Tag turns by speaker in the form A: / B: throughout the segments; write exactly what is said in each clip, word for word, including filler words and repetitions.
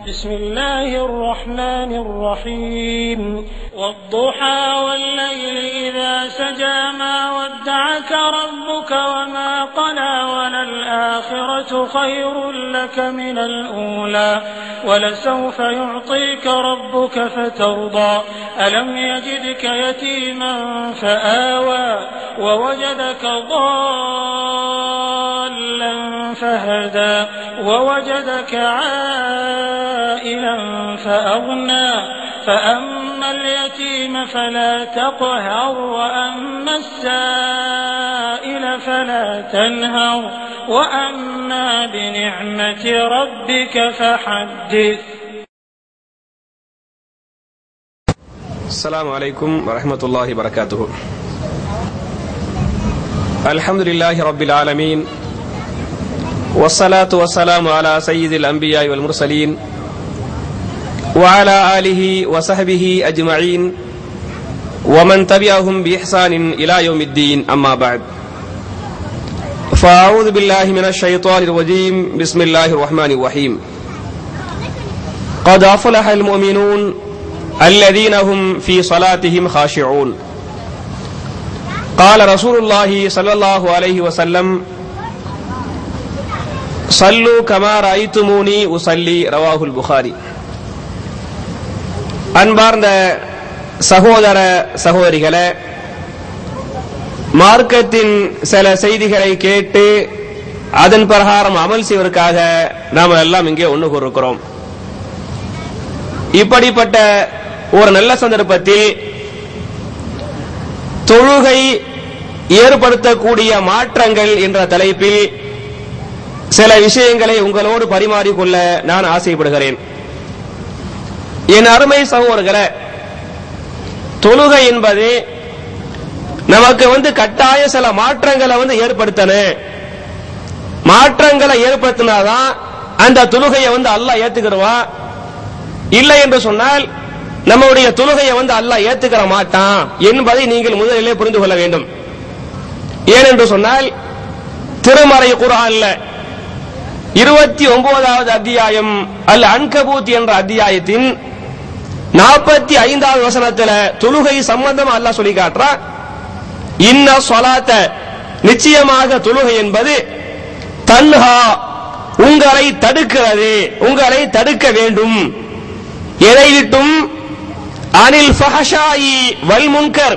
A: بسم الله الرحمن الرحيم والضحى والليل إذا سجى ما ودعك ربك وما قلى وللآخرة خير لك من الأولى ولسوف يعطيك ربك فترضى ألم يجدك يتيما فآوى ووجدك ضالا فهدى ووجدك عائلا فأغنى فأما اليتيم فلا تقهر وأما السائل فلا تنهر وأما بنعمة ربك فحدث.
B: السلام عليكم ورحمة الله وبركاته. الحمد لله رب العالمين والصلاة والسلام على سيد الأنبياء والمرسلين وعلى آله وصحبه أجمعين ومن تبعهم بإحسان إلى يوم الدين. أما بعد، فأعوذ بالله من الشيطان الرجيم. بسم الله الرحمن الرحيم. قد أفلح المؤمنون الذين هم في صلاتهم خاشعون. قال رسول الله صلى الله عليه وسلم: சல்லு கமா ரஅய்துமூனி உஸல்லி. ரவாஹுல் புகாரி. அன்பார்ந்த சகோதர சகோதரிகளே, மார்க்கத்தின் சில செய்திகளை கேட்டு அதன் பிரகாரம் அமல் செய்வதற்காக நாம் எல்லாம் இங்கே ஒன்று கூறுகிறோம். இப்படிப்பட்ட ஒரு நல்ல சந்தர்ப்பத்தில் தொழுகை ஏற்படுத்தக்கூடிய மாற்றங்கள் என்ற தலைப்பில் சில விஷயங்களை உங்களோடு பரிமாறிக்கொள்ள நான் ஆசைப்படுகிறேன். என் அருமை சகோதரர்களே, தொழுகை என்பது நமக்கு வந்து கட்டாய சில மாற்றங்களை வந்து ஏற்படுத்தணும். மாற்றங்களை ஏற்படுத்தினாதான் அந்த தொழுகையை வந்து அல்லாஹ் ஏத்துக்கிறவா. இல்லை என்று சொன்னால் நம்முடைய தொழுகையை வந்து அல்லாஹ் ஏத்துக்கிற மாட்டான் என்பதை நீங்கள் முதலிலே புரிந்து கொள்ள வேண்டும். ஏனென்று சொன்னால் திருமறை குர்ஆன்ல இருபத்தி ஒன்பதாவது அத்தியாயம் அல் அன்கபூத் என்ற அத்தியாயத்தின் நாற்பத்தி ஐந்தாவது வசனத்துல தொழுகை சம்பந்தமா அல்லாஹ் சொல்லி காட்டுறா. இன்ன ஸலாத்த, நிச்சயமாக தொழுகை என்பது தன்ஹா, உங்களை தடுக்கிறது, உங்களை தடுக்க வேண்டும். எதை விட்டும்? அனில் ஃபஹஷாயி வல் முன்கர்,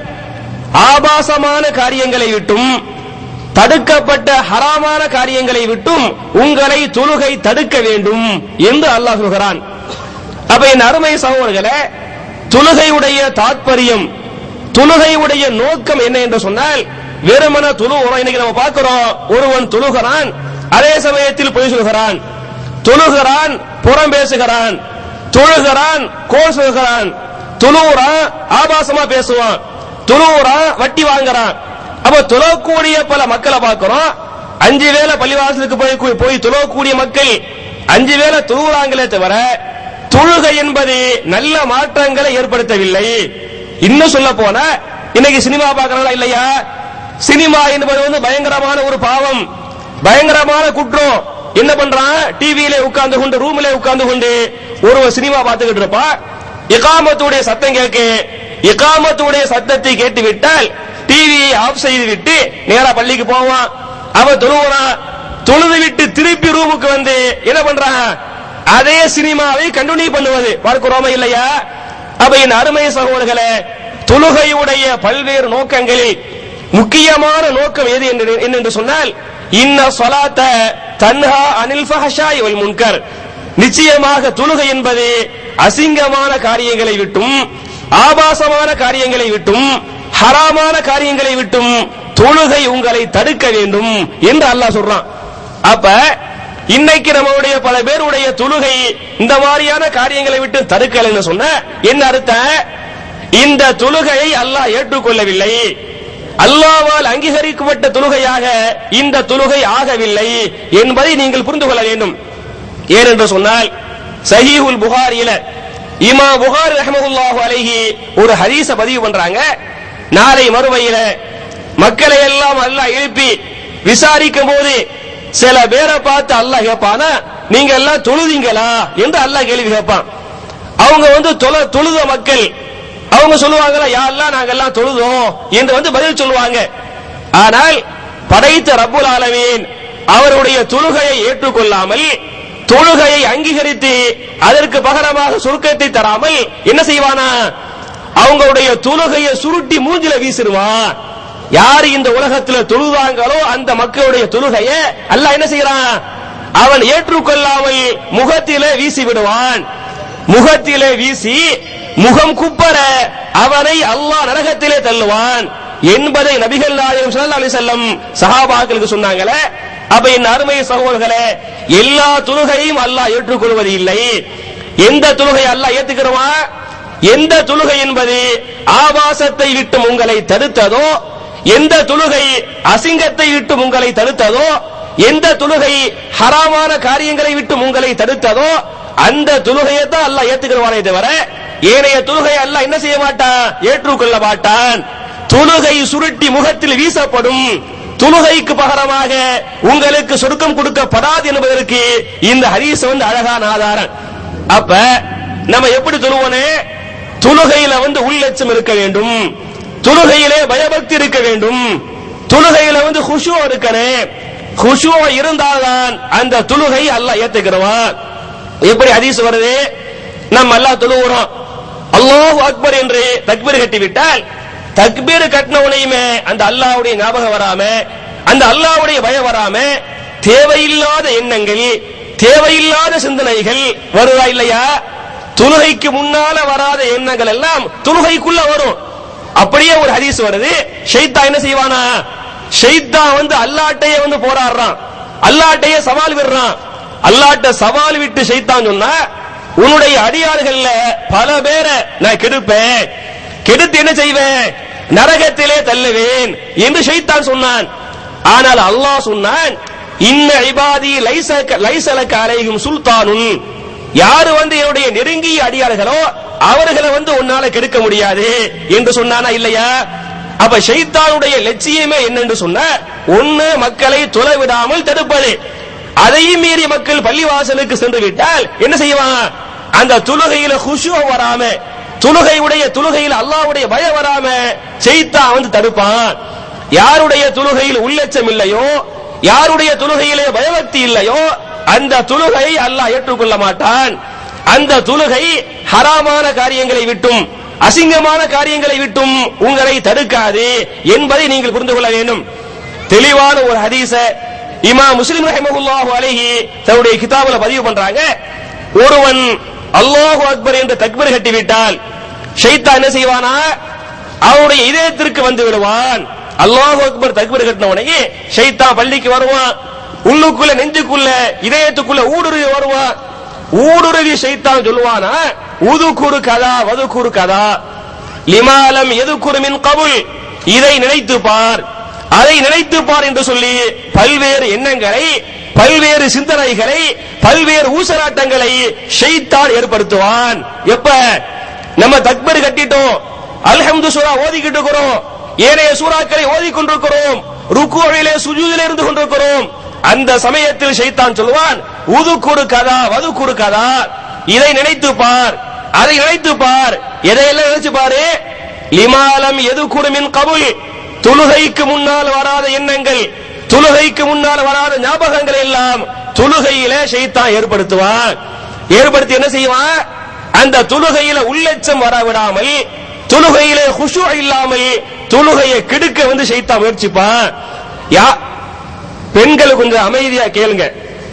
B: ஆபாசமான காரியங்களை விட்டும், தடுக்கப்பட்ட ஹராமான காரியங்களை விட்டும் உங்களை தொழுகை தடுக்க வேண்டும் என்று அல்லாஹ் சொல்கிறான். அப்ப என் அருமை சகோதரர்களே, தொழுகையுடைய தாத்பரியம், தொழுகையுடைய நோக்கம் என்ன என்று சொன்னால், வெறுமன தொழுகிறோம். இன்னைக்கு நம்ம பார்க்கிறோம், ஒருவன் தொழுகிறான், அதே சமயத்தில் பொய் சொல்கிறான், தொழுகிறான் புறம் பேசுகிறான், தொழுகிறான் கோல் சொல்கிறான், தொழுகிறான் ஆபாசமா பேசுவான், தொழுகிறான் வட்டி வாங்குறான். அப்ப தொழக்கூடிய பல மக்களை பார்க்கிறோம். அஞ்சு வேளை பள்ளிவாசலுக்கு போய் போய் தொழக்கூடிய மக்கள் அஞ்சு வேளை தொழுகிறாங்களே தவிர தொழுகை என்பது நல்ல மாற்றங்களை ஏற்படுத்தவில்லை. இன்னும் சொல்ல போனா இன்னைக்கு சினிமா பார்க்கறாங்களா இல்லையா? சினிமா என்பது வந்து பயங்கரமான ஒரு பாவம், பயங்கரமான குற்றம். என்ன பண்றான்? டிவியிலே உட்கார்ந்து கொண்டு, ரூமிலே உட்கார்ந்து கொண்டு ஒரு சினிமா பார்த்துக்கிட்டு இருப்பா. இகாமத்துடைய சத்தம் கேட்க, இகாமத்துடைய சத்தத்தை கேட்டு விட்டால் டிவியை ஆஃப் செய்து விட்டு நேரா பள்ளிக்கு போவான். அவன் தொழுவான். தொழுது விட்டு திருப்பி ரூமுக்கு வந்து என்ன பண்றான்? அதே சினிமாவை கண்டினியூ பண்ணுவது பார்க்கிறோமா இல்லையா? அப்ப என் அருமை சகோதரர்களே, தொழுகையுடைய பல்வேறு நோக்கங்களில் முக்கியமான நோக்கம் எது என்று சொன்னால், இன்ன ஸலாத்த தன்ஹா அனில் ஃபஹஷாய் வல் முன்கர், நிச்சயமாக தொழுகை என்பது அசிங்கமான காரியங்களை விட்டும், ஆபாசமான காரியங்களை விட்டும், ஹராமான காரியங்களை விட்டும் தொழுகை உங்களை தடுக்க வேண்டும் என்று அல்லாஹ் சொல்றான். அப்ப இன்னைக்கு நம்முடைய பல பேருடைய தொழுகை இந்த மாதிரியான காரியங்களை விட்டு தடுக்கலைன்னு சொன்ன என்ன அர்த்தம்? இந்த தொழுகையை அல்லாஹ் ஏற்றுக்கொள்ளவில்லை, அல்லாஹ்வால் அங்கீகரிக்கப்பட்ட தொழுகையாக இந்த தொழுகை ஆகவில்லை என்பதை நீங்கள் புரிந்து கொள்ள வேண்டும். ஏனென்று சொன்னால் சஹீஹுல் புகாரியில இமாம் புகாரி ரஹ்மத்துல்லாஹி அலைஹி ஒரு ஹதீஸ பதிவு பண்றாங்க. நாளை மறுமையில மக்களை எல்லாம் அல்லாஹ் எழுப்பி விசாரிக்கும் போது சில பேரை பார்த்து அல்லாஹ் கேட்பானா, நீங்க எல்லாம் தொழுதீங்களா என்று அல்லாஹ் கேள்வி கேட்பான். அவங்க வந்து தொழுத மக்கள் அவங்க சொல்லுவாங்களா, யா அல்லாஹ் நாங்க எல்லாம் தொழுதோம் என்று வந்து பதில் சொல்லுவாங்க. ஆனால் படைத்த ரப்புல் ஆலமீன் அவருடைய தொழுகையை ஏற்றுக்கொள்ளாமல், தொழுகையை அங்கீகரித்து அதற்கு பகரமாக சொர்க்கத்தை தராமல் என்ன செய்வானா, அவங்களுடைய தொழுகையை சுருட்டி மூஞ்சில வீசிடுவான். யாரு இந்த உலகத்தில் தொழுதாங்களோ அந்த மக்களுடைய தொழுகையை அல்லாஹ் என்ன செய்யறான், அவன் ஏற்றுக்கொள்ளாமல் முகத்திலே வீசி விடுவான். முகத்திலே வீசி முகம் குப்பர அவனை அல்லாஹ் நரகத்திலே தள்ளுவான் என்பதை நபிகள் நாயகம் ஸல்லல்லாஹு அலைஹி வஸல்லம் சஹாபாக்களுக்கு சொன்னாங்களே. அப்ப என் அருமை சகோதரர்களே, எல்லா தொழுகையும் அல்லாஹ் ஏற்றுக்கொள்வது இல்லை. எந்த தொழுகை அல்லாஹ் ஏத்துக்கிறவன், எந்த தொழுகை என்பது ஆபாசத்தை விட்டு உங்களை தடுத்ததோ, எந்த தொழுகை அசிங்கத்தை விட்டு உங்களை தடுத்ததோ, எந்த தொழுகை ஹராமான காரியங்களை விட்டு உங்களை தடுத்ததோ அந்த தொழுகையை தான் அல்லாஹ் ஏத்துக்கிறவானே தவிர ஏனைய தொழுகை அல்லாஹ் என்ன செய்ய மாட்டான், ஏற்றுக்கொள்ள மாட்டான். தொழுகை சுருட்டி முகத்தில் வீசப்படும். தொழுகைக்கு பகரமாக உங்களுக்கு சொர்க்கம் கொடுக்கப்படாது என்பதற்கு இந்த ஹதீஸ் வந்து அழகான ஆதாரம். அப்ப நம்ம எப்படி தொழுவோனே, தொழுகையில வந்து உள்ளட்சம் இருக்க வேண்டும், தொழுகையிலே பயபக்தி இருக்க வேண்டும், தொழுகையில வந்து குஷூ இருக்கணும். குஷூ இருந்தால்தான் அந்த தொழுகை அல்லாஹ் ஏத்துக்கிறவான். எப்படி ஹதீஸ் வருது, நம்ம அல்லாஹ் தொழுகிறோம், அல்லாஹு அக்பர் என்று தக்பீர் கட்டிவிட்டால் தக்பீர் கட்டினவனையுமே அந்த அல்லாஹ்வுடைய ஞாபகம் வராம, அந்த அல்லாஹ்வுடைய பயம் வராம தேவையில்லாத எண்ணங்கள், தேவையில்லாத சிந்தனைகள் வருதா இல்லையா? தொழுகைக்கு முன்னால வராத எண்ணங்கள் எல்லாம் தொழுகைக்குள்ள வரும். அப்படியே ஒரு ஹதீஸ் வருது, ஷைத்தான் என்ன செய்வானா, ஷைத்தான் வந்து அல்லாஹ்ட்டையே வந்து போராடுறான், அல்லாஹ்ட்டையே சவால் விடுறான். அல்லாஹ்ட்ட சவால் விட்டு ஷைத்தான் சொன்னா, உன்னுடைய அடியார்கள்ல பல பேரை நான் கெடுப்பேன், கெடுத்து என்ன செய்வேன், நரகத்திலே தள்ளுவேன் என்று ஷைத்தான் சொன்னான். ஆனால் அல்லாஹ் சொன்னான், இன்ன இபாதி லைஸலக அலைஹிம் சுல்தானுன், யாரு வந்து என்னுடைய நெருங்கிய அடியார்களோ அவர்களை வந்து உன்னால கெடுக்க முடியாது என்று சொன்னானா இல்லையா? அப்ப ஷைத்தானுடைய லட்சியமே என்னன்னு சொன்னா, ஒன்னு மக்களை தொலை விடாமல் தடுப்பது. அதையும் மீறி மக்கள் பள்ளிவாசலுக்கு சென்று விட்டால் என்ன செய்வான், அந்த தொழுகையில குஷூ வராம, தொழுகையுடைய தொழுகையில் அல்லாஹ்வுடைய பயம் வராம ஷைத்தான் வந்து தடுப்பான். யாருடைய தொழுகையில் உள்ளச்சம் இல்லையோ, யாருடைய தொழுகையிலே பயபக்தி இல்லையோ அந்த தொழுகை அல்லாஹ் ஏற்றுக்கொள்ள மாட்டான். அந்த தொழுகை ஹராமான காரியங்களை விட்டும் அசிங்கமான காரியங்களை விட்டும் உங்களை தடுக்காது என்பதை நீங்கள் புரிந்து கொள்ள வேண்டும். தெளிவான ஒரு ஹதீஸ இமாம் முஸ்லிம் ரஹிமஹுல்லாஹு அலைஹி தன்னுடைய கிதாபுல பதிவு பண்றாங்க. ஒருவன் அல்லாஹு அக்பர் என்று தக்பீர் கட்டிவிட்டால் ஷைத்தான் என்ன செய்வானா, அவருடைய இதயத்திற்கு வந்து விடுவான். அல்லாஹு அக்பர் தக்பீர் கட்டினவனே ஷைத்தான் பள்ளிக்கு வருவான், உள்ளுக்குள்ள நெஞ்சுக்குள்ள இதயத்துக்குள்ள ஊடுருவி வருவான். ஊடுருவி ஷைத்தான் சொல்லுவானா, உதுகுரு கதா வதுகுரு கதா லிமாலம் எதுகுரு மின் கபுல், இதை நினைத்து பார், அதை நினைத்து பார் என்று சொல்லி பல்வேறு எண்ணங்களை, பல்வேறு சிந்தனைகளை, பல்வேறு ஊசலாட்டங்களை ஷைத்தான் ஏற்படுத்துவான். எப்ப நம்ம தக்பீர் கட்டிட்டோம், அல்ஹம்து சூரா ஓதிக்கிட்டு இருக்கிறோம், ஏனைய சூறாக்களை ஓதிக்கொண்டிருக்கிறோம், ருக்குவிலே சுஜூதிலே இருந்து கொண்டிருக்கிறோம், அந்த சமயத்தில் ஷைத்தான் சொல்லுவான், உதுகுரு கதா வதுகுரு கதா, இதை நினைத்து பார், அதை நினைத்து பார். எதையெல்லாம் நினைச்சு பாரு, லிமாலம் எதுகுரு மின் கபுல், தொழுகைக்கு முன்னால் வராத எண்ணங்கள், தொழுகைக்கு முன்னால் வராத ஞாபகங்கள் எல்லாம் தொழுகையில ஷைத்தான் ஏற்படுத்துவான். ஏற்படுத்தி என்ன செய்வான், அந்த தொழுகையில உள்ளச்சம் வரவிடாமல், தொழுகையிலே குஷூ இல்லாமல் தொழுகையை கெடுக்க வந்து ஷைத்தான் முயற்சிப்பான். யா பெண்கள் கொஞ்சம் அமைதியா கேளுங்க.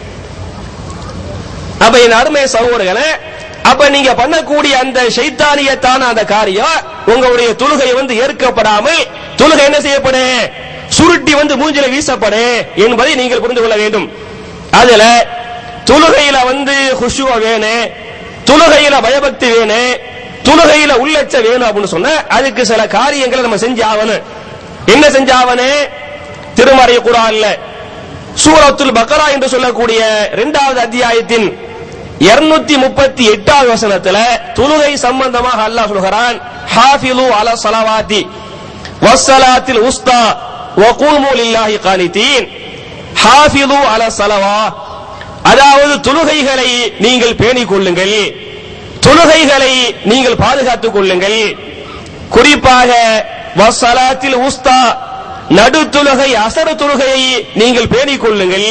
B: அப்ப என் அருமை சகோதரர்களே, அப்ப நீங்க பண்ணக்கூடிய அந்த ஷைத்தானியத்தான அந்த காரியம் உங்களுடைய தொழுகை வந்து ஏற்கப்படாமல் தொழுகை என்ன செய்யப்படும், சுருட்டி வந்து மூஞ்சில வீசப்படும் என்பதை நீங்கள் புரிந்து கொள்ள வேண்டும். அதுல தொழுகையில வந்து குஷூ வேணும், தொழுகையில பயபக்தி வேணும், தொழுகையில உள்ளச்ச வேணும் அப்படின்னு சொன்ன அதுக்கு சில காரியங்களை நம்ம செஞ்சாவணும். என்ன செஞ்சாவணும், திருமறை குர்ஆன்ல சூரத்துல் பக்ரா என்று சொல்லக்கூடிய இரண்டாவது அத்தியாயத்தின் இருநூத்தி முப்பத்தி எட்டாவது வசனத்துல தொழுகை சம்பந்தமாக அல்லாஹ் சொல்கிறான், ஹாஃபிலு அலா ஸலவாத்தி வஸ்ஸலாத்தில் உஸ்தா வகூமு லில்லாஹி கானிதீன். ஹாஃபிலு அலா ஸலவா, அதாவது தொழுகைகளை நீங்கள் பேணிக் கொள்ளுங்கள், தொழுகைகளை நீங்கள் பாதுகாத்துக் கொள்ளுங்கள். குறிப்பாக வஸ்ஸலாத்தில் உஸ்தா நடு தொழுகை அசர் தொழுகையை நீங்கள் பேணிக் கொள்ளுங்கள்.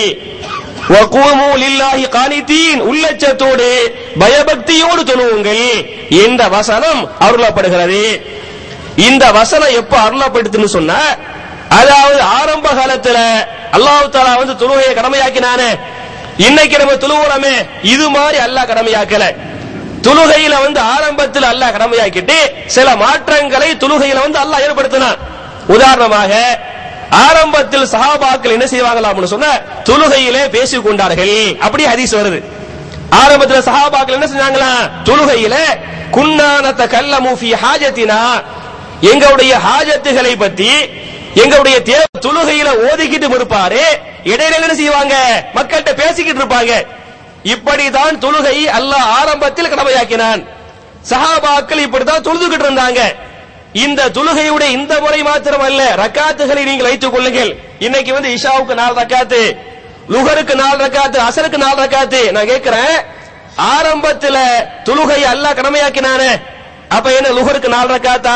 B: வகூமு லில்லாஹி கானிதீன் உள்ளச்சத்தோடு பயபக்தியோடு தொழுவுங்கள் என்ற வசனம் அருளப்படுகிறது. இந்த வசனம் எப்ப அருளப்படுதுன்னு சொன்னா, அதாவது ஆரம்ப காலத்துல அல்லாஹ் தஆலா வந்து தொழுகையை கடமையாக்கினானே, இன்னைக்கு நம்ம தொழுகிறோமே இது மாதிரி அல்லாஹ் கடமையாக்கல. தொழுகையில வந்து ஆரம்பத்தில் அல்லாஹ் கடமையாக்கிட்டு சில மாற்றங்களை தொழுகையில வந்து அல்லாஹ் ஏற்படுத்தினான். உதாரணமாக ஆரம்பத்தில் சஹாபாக்கள் என்ன செய்வாங்களாம்னு சொன்னா தொழுகையிலே பேசிக் கொண்டார்கள், அப்படி ஹதீஸ் வருது. ஆரம்பத்தில் சஹாபாக்கள் என்ன செஞ்சாங்களா, தொழுகையிலே குன்னா நதகல்லமு ஃபீ ஹாஜத்தினா, எங்களுடைய ஹாஜத்துகளை பத்தி எங்களுடைய தேவை தொழுகையில ஓதிக்கிட்டு இருப்பாரு, இடையில என்ன செய்வாங்க மக்கள்கிட்ட பேசிக்கிட்டு இருப்பாங்க. இப்படிதான் தொழுகை அல்லாஹ் ஆரம்பத்தில் கடமையாக்கினான். சஹாபாக்கள் இப்படிதான் தொழுதுகிட்டு இருந்தாங்க. இந்த தொழுகையுடைய இந்த முறை மாத்திரம் அல்ல, ரக்காத்துகளை நீங்கள் வைத்துக் கொள்ளுங்கள். இன்னைக்கு வந்து இஷாவுக்கு நாலு ரக்காத்து, லுஹருக்கு நாலு ரக்காத்து, அசருக்கு நாலு ரக்காத்து. நான் கேட்கிறேன், ஆரம்பத்துல தொழுகை அல்லாஹ் கடமையாக்கினானே, அப்ப என்ன லுஹருக்கு நாலு ரக்காத்தா?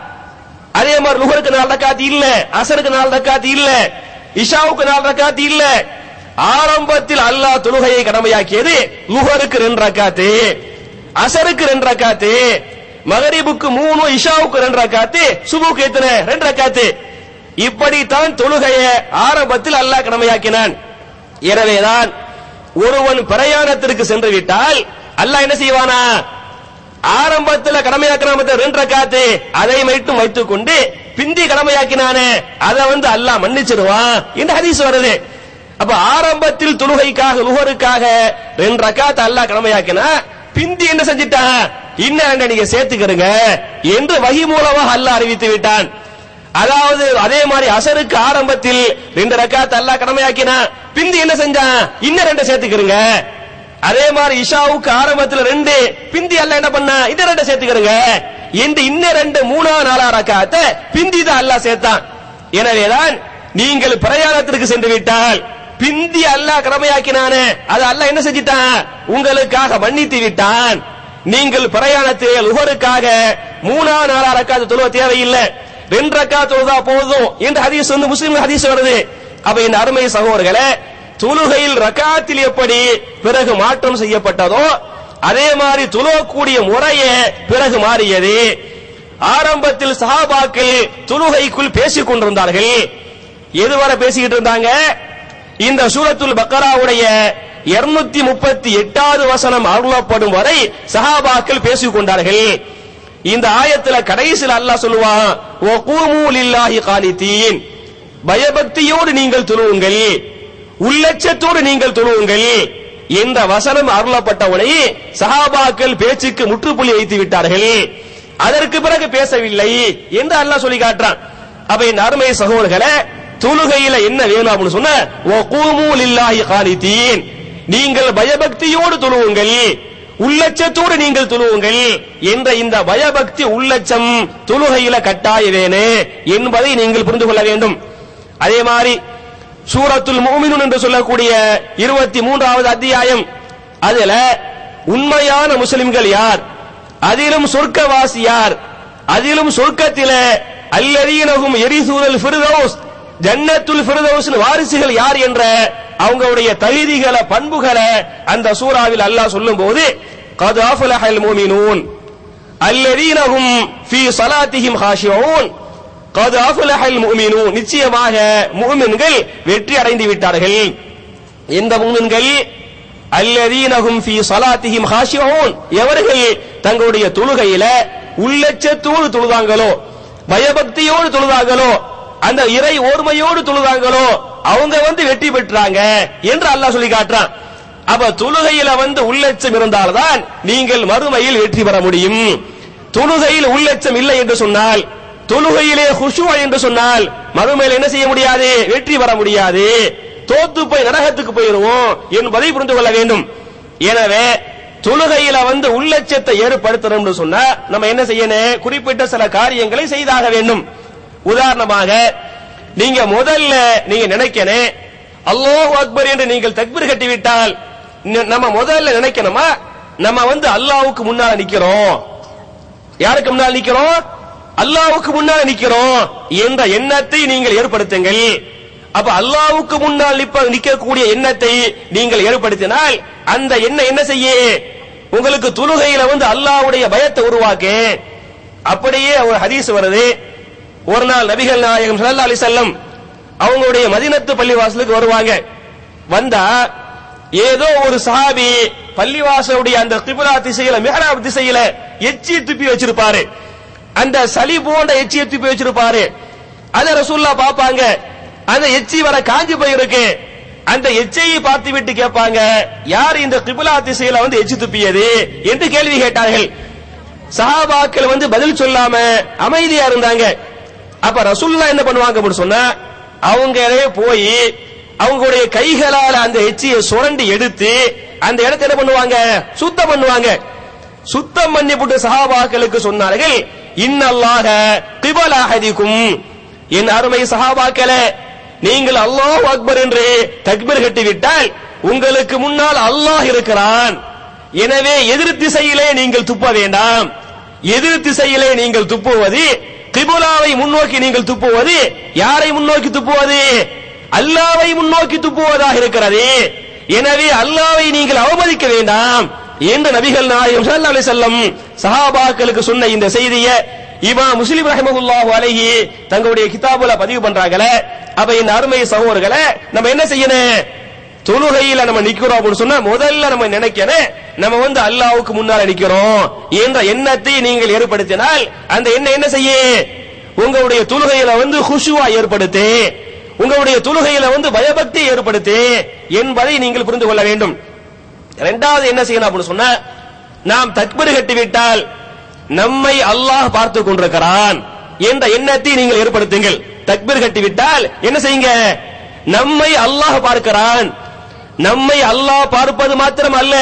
B: அதே மாதிரி லுஹருக்கு நாலு ரக்காத்து இல்ல, அசருக்கு நாலு ரக்காத்து இல்ல, இஷாவுக்கு நாலு ரக்காத்து இல்ல. ஆரம்பத்தில் அல்லாஹ் தொழுகையை கடமையாக்கியது லுஹருக்கு ரெண்டு ரக்காத்து, அசருக்கு ரெண்டு ரக்காத்து, மகரிபுக்கு மூணு, இஷாவுக்கு ரெண்டு ரக்காத்து, சுபுக்கு எத்தனை ரெண்டு ரக்காத்து. இப்படித்தான் தொழுகையை ஆரம்பத்தில் அல்லாஹ் கடமையாக்கினான். எனவேதான் ஒருவன் பிரயாணத்திற்கு சென்று விட்டால் அல்லாஹ் என்ன செய்வானா, ஆரம்பத்தில் கடமையாக்கின ரெண்டு ரக்காத்து அதை மட்டும் வைத்துக் கொண்டு பிந்தி கடமையாக்கினானே அதை வந்து அல்லாஹ் மன்னிச்சிடுவான் என்று ஹதீஸ் வருது. அப்ப ஆரம்பத்தில் தொழுகைக்காக லுஹருக்காக ரெண்டு ரக்காத்து அல்லாஹ் கடமையாக்கினா, பிந்தி என்ன செஞ்சிட்டான், இன்னும் நீங்க சேர்த்துக்கிறங்க என்று வஹி மூலமாக அல்லாஹ் அறிவித்து விட்டான். அதாவது அதே மாதிரி அசருக்கு ஆரம்பத்தில் ரெண்டு ரக்காத்து அல்லாஹ் கடமையாக்கினா, பிந்தி என்ன செஞ்சான், இன்னும் ரெண்டு சேர்த்துக்கிறங்க. அதே மாதிரி இஷாவுக்கு ஆரம்பத்தில் ரெண்டு, பிந்தி அல்லாஹ் என்ன பண்ணா, இந்த ரெண்டு சேர்த்துக்கிறங்க என்று இன்னும் ரெண்டு மூணா நாலா ரக்காத்தை பிந்தி தான் அல்லாஹ் சேர்த்தான். எனவேதான் நீங்கள் பிரயாணத்திற்கு சென்று விட்டால் பிந்தி அல்லாஹ் கடமையாக்கினானே அது அல்லாஹ் என்ன செஞ்சிட்டான், உங்களுக்காக மன்னித்து விட்டான். நீங்கள் பிரயாணத்தில் லுஹருக்காக மூணா நாலா ரக்காத்து தொழுவ தேவையில்லை, ரெண்டு ரக்காத்து தொழுதா போதும் என்று ஹதீஸ் வந்து முஸ்லிம் ஹதீஸ் வருது. அப்ப இந்த அருமை சகோதரர்களே, தொழுகையில் ரக்காத்தில் எப்படி பிறகு மாற்றம் செய்யப்பட்டதோ அதே மாதிரி தொழக்கூடிய முறையே பிறகு மாறியது. ஆரம்பத்தில் சஹாபாக்கள் தொழுகைக்குள் பேசிக் கொண்டிருந்தார்கள். எதுவரை பேசிக்கிட்டு இருந்தாங்க, இந்த சூரத்துல் பக்கராவுடைய இருநூத்தி முப்பத்தி எட்டாவது வசனம் அருளப்படும் வரை சஹாபாக்கள் பேசிக் கொண்டார்கள். இந்த ஆயத்துல கடைசியில் அல்லாஹ் சொல்லுவான், வகூமு லில்லாஹி கானிதீன், பயபக்தியோடு நீங்கள் தொழுவுங்கள், உள்ளச்சத்தோடு நீங்கள் தொழுவுங்கள் என்ற வசனம் அருளப்பட்டவுடனே சஹாபாக்கள் பேச்சுக்கு முற்றுப்புள்ளி வைத்து விட்டார்கள். அதற்கு பிறகு பேசவில்லை என்று அல்லாஹ் சொல்லி காட்டுறான். அப்ப இந்த அருமை சகோதரர்களே, தொழுகையில என்ன வேணும் அப்படின்னு சொன்ன, வகூமு லில்லாஹி கானிதீன், நீங்கள் பயபக்தியோடு தொழுவுங்கள், உள்ளச்சத்தோடு நீங்கள் தொழுவுங்கள் என்ற இந்த பயபக்தி உள்ளச்சம் தொழுகையில கட்டாய வேணு என்பதை நீங்கள் புரிந்து கொள்ள வேண்டும். அதே மாதிரி சூரத்துல் முஃமினூன் என்று சொல்லக்கூடிய இருபத்தி மூன்றாவது அத்தியாயம், அதுல உண்மையான முஸ்லிம்கள் யார், அதிலும் சொர்க்கவாசி யார், அதிலும் சொர்க்கத்தில அல்லதீனஹும் யரிசூனல் ஃபிர்தௌஸ், ஜன்னத்துல் ஃபிர்தௌஸ் வாரிசுகள் யார் என்ற அவங்களுடைய தகுதிகளை பண்புகளை அந்த சூராவில் அல்லாஹ் சொல்லும்போது, கத் அஃலஹல் முஃமினூன் அல்லதீனஹும் ஃபீ ஸலாத்திஹிம் காஷிஊன், கத் அஃலஹல் முஃமினூன், நிச்சயமாக முஃமின்கள் வெற்றி அடைந்து விட்டார்கள். எந்த முஃமின்கள், அல்லதீனஹும் ஃபீ ஸலாத்திஹிம் காஷிஊன், எவர்கள் தங்களுடைய தொழுகையில உள்ளச்சத்தோடு தொழுதாங்களோ, பயபக்தியோடு தொழுதாங்களோ, அந்த இறை ஓர்மையோடு தொழுதாங்களோ அவங்க வந்து வெற்றி பெற்றாங்க என்று அல்லாஹ் சொல்லி காட்டுறான். அப்ப தொழுகையில வந்து உள்ளச்சம் இருந்தால்தான் நீங்கள் மறுமையில் வெற்றி பெற முடியும். தொழுகையில் உள்ளச்சம் இல்லை என்று சொன்னால், தொழுகையிலே குஷூ என்று சொன்னால் மறுமையில் என்ன செய்ய முடியாது, வெற்றி பெற முடியாது, தோத்து போய் நரகத்துக்கு போயிருவோம் என்பதை புரிந்து கொள்ள வேண்டும். எனவே தொழுகையில வந்து உள்ளச்சத்தை ஏற்படுத்தணும் சொன்னா நம்ம என்ன செய்யணும், குறிப்பிட்ட சில காரியங்களை செய்தாக வேண்டும். உதாரணமாக நீங்க முதல்ல நீங்க நினைக்கணும், அல்லாஹு அக்பர் என்று நீங்கள் தக்பீர் கட்டிவிட்டால் நம்ம முதல்ல நினைக்கணுமா, நம்ம வந்து அல்லாஹ்வுக்கு முன்னால நிக்கிறோம். யாருக்கு முன்னால் நிக்கிறோம்? அல்லாஹ்வுக்கு முன்னால் நிக்கிறோம் என்ற எண்ணத்தை நீங்கள் ஏற்படுத்துங்கள். அப்ப அல்லாஹ்வுக்கு முன்னால் நிற்கக்கூடிய எண்ணத்தை நீங்கள் ஏற்படுத்தினால் அந்த எண்ணம் என்ன செய்ய, உங்களுக்கு தொழுகையில வந்து அல்லாஹ்வுடைய பயத்தை உருவாக்கு. அப்படியே ஒரு ஹதீஸ் வருது. ஒரு நாள் நபிகள் நாயகம் ஸல்லல்லாஹு அலைஹி வஸல்லம் அவங்களுடைய மதீனத்து பள்ளிவாசலுக்கு வருவாங்க. வந்தா ஏதோ ஒரு சஹாபி பள்ளிவாசலுடைய அந்த கிப்லா திசையில மிஹ்ராப் திசையில எச்சி துப்பி வச்சிருப்பாரு. அந்த சளி போன்ற எச்சியை துப்பி வச்சிருப்பாரு. அத ரசூலுல்லாஹ் பாப்பாங்க. அந்த எச்சி வர காஞ்சி போயிருக்கு. அந்த எச்சையை பார்த்து விட்டு கேட்பாங்க, யார் இந்த கிப்லா திசையில வந்து எச்சி துப்பியது என்று கேள்வி கேட்டார்கள். சஹாபாக்கள் வந்து பதில் சொல்லாம அமைதியா இருந்தாங்க. அப்ப ரசூலுல்லாஹ் என்ன பண்ணுவாங்க அப்படின்னு சொன்னா, அவங்களே போய் அவங்களுடைய கைகளால அந்த எச்சியை சுரண்டி எடுத்து அந்த இடத்தை என்ன பண்ணுவாங்க, சுத்தம் பண்ணுவாங்க. சுத்தம் பண்ணி போட்டு சஹாபாக்களுக்கு சொன்னார்கள், இன்னல்லாஹ கிபல அஹதிக்கும், என் அருமை சஹாபாக்களே, நீங்கள் அல்லாஹ் அக்பர் என்று தக்பீர் கட்டிவிட்டால் உங்களுக்கு முன்னால் அல்லாஹ் இருக்கிறான். எனவே எதிர் திசையிலே நீங்கள் துப்ப வேண்டாம். எதிர் திசையிலே நீங்கள் துப்புவது, கிபுலாவை முன்னோக்கி நீங்கள் துப்புவது, யாரை முன்னோக்கி துப்புவது? அல்லாஹ்வை முன்னோக்கி துப்புவதாக இருக்கிறது. எனவே அல்லாஹ்வை நீங்கள் அவமதிக்க வேண்டாம் என்று நபிகள் நாயகம் ஸல்லல்லாஹு அலைஹி வஸல்லம் சஹாபாக்களுக்கு சொன்ன இந்த செய்தியை இமாம் முஸ்லிம் ரஹ்மத்துல்லாஹி அலைஹி தங்களுடைய கிதாபுல பதிவு பண்றாங்களே. அப்ப இந்த அருமை சகோதரர்களே, நம்ம என்ன செய்யணும்? தொழுகையில நம்ம நிக்கிறோம் அப்படின்னு சொன்னா முதல்ல நம்ம நினைக்கணும், நம்ம வந்து அல்லாஹ்வுக்கு முன்னால நிக்கிறோம் என்ற எண்ணத்தை நீங்கள் ஏற்படுத்தினால் அந்த எண்ணம் என்ன செய்ய, உங்களுடைய தொழுகையில வந்து குஷுவா ஏற்படுத்து, உங்களுடைய தொழுகையில வந்து பயபக்தி ஏற்படுத்து என்பதை நீங்கள் புரிந்து கொள்ள வேண்டும். இரண்டாவது என்ன செய்யணும் அப்படின்னு சொன்னா, நாம் தக்பீர் கட்டிவிட்டால் நம்மை அல்லாஹ் பார்த்துக் கொண்டிருக்கிறான் என்ற எண்ணத்தை நீங்கள் ஏற்படுத்துங்கள். தக்பீர் கட்டிவிட்டால் என்ன செய்யுங்க, நம்மை அல்லாஹ் பார்க்கிறான். நம்மை அல்லாஹ் பார்ப்பது மாத்திரம் அல்ல,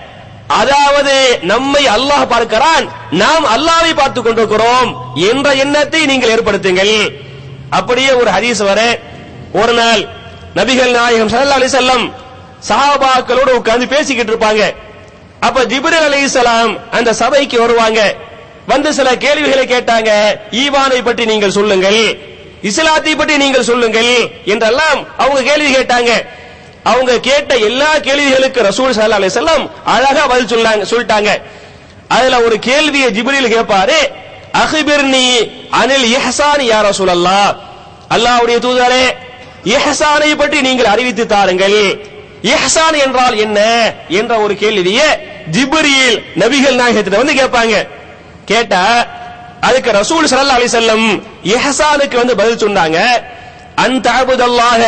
B: அதாவது நம்மை அல்லாஹ் பார்க்கிறான், நாம் அல்லாஹ்வை பார்த்துக் கொண்டிருக்கிறோம் என்ற எண்ணத்தை நீங்கள் ஏற்படுத்துங்கள். அப்படியே ஒரு ஹதீஸ் வர, ஒரு நாள் நபிகள் நாயகம் ஸல்லல்லாஹு அலைஹி வஸல்லம் சஹாபாக்களோடு உட்கார்ந்து பேசிக்கிட்டு இருப்பாங்க. அப்ப ஜிப்ரீல் அலைஹிஸ்ஸலாம் அந்த சபைக்கு வருவாங்க. வந்து சில கேள்விகளை கேட்டாங்க. ஈமானை பற்றி நீங்கள் சொல்லுங்கள், இஸ்லாத்தை பற்றி நீங்கள் சொல்லுங்கள் என்றெல்லாம் அவங்க கேள்வி கேட்டாங்க. அவங்க கேட்ட எல்லா கேள்விகளுக்கு ரசூல் ஸல்லல்லாஹு அலைஹி வஸல்லம் அழகா பதில் சொன்னாங்க சொல்லிட்டாங்க. அதுல ஒரு கேள்வியை ஜிப்ரீல் கேட்பாரு, அக்பிர்னி அனில் இஹ்சான் யா ரசூலல்லாஹ், அல்லாஹ்வுடைய தூதரே இஹ்சானை பற்றி நீங்கள் அறிவித்து தாருங்கள். இஹ்சான் என்றால் என்ன என்ற ஒரு கேள்வியை ஜிப்ரீல் நபிகள் நாயகத்திடம் வந்து கேட்பாங்க. கேட்டா அதுக்கு ரசூல் ஸல்லல்லாஹு அலைஹி வஸல்லம் இஹ்சானுக்கு வந்து பதில் சொன்னாங்க, அன் தஅபுதல்லாஹ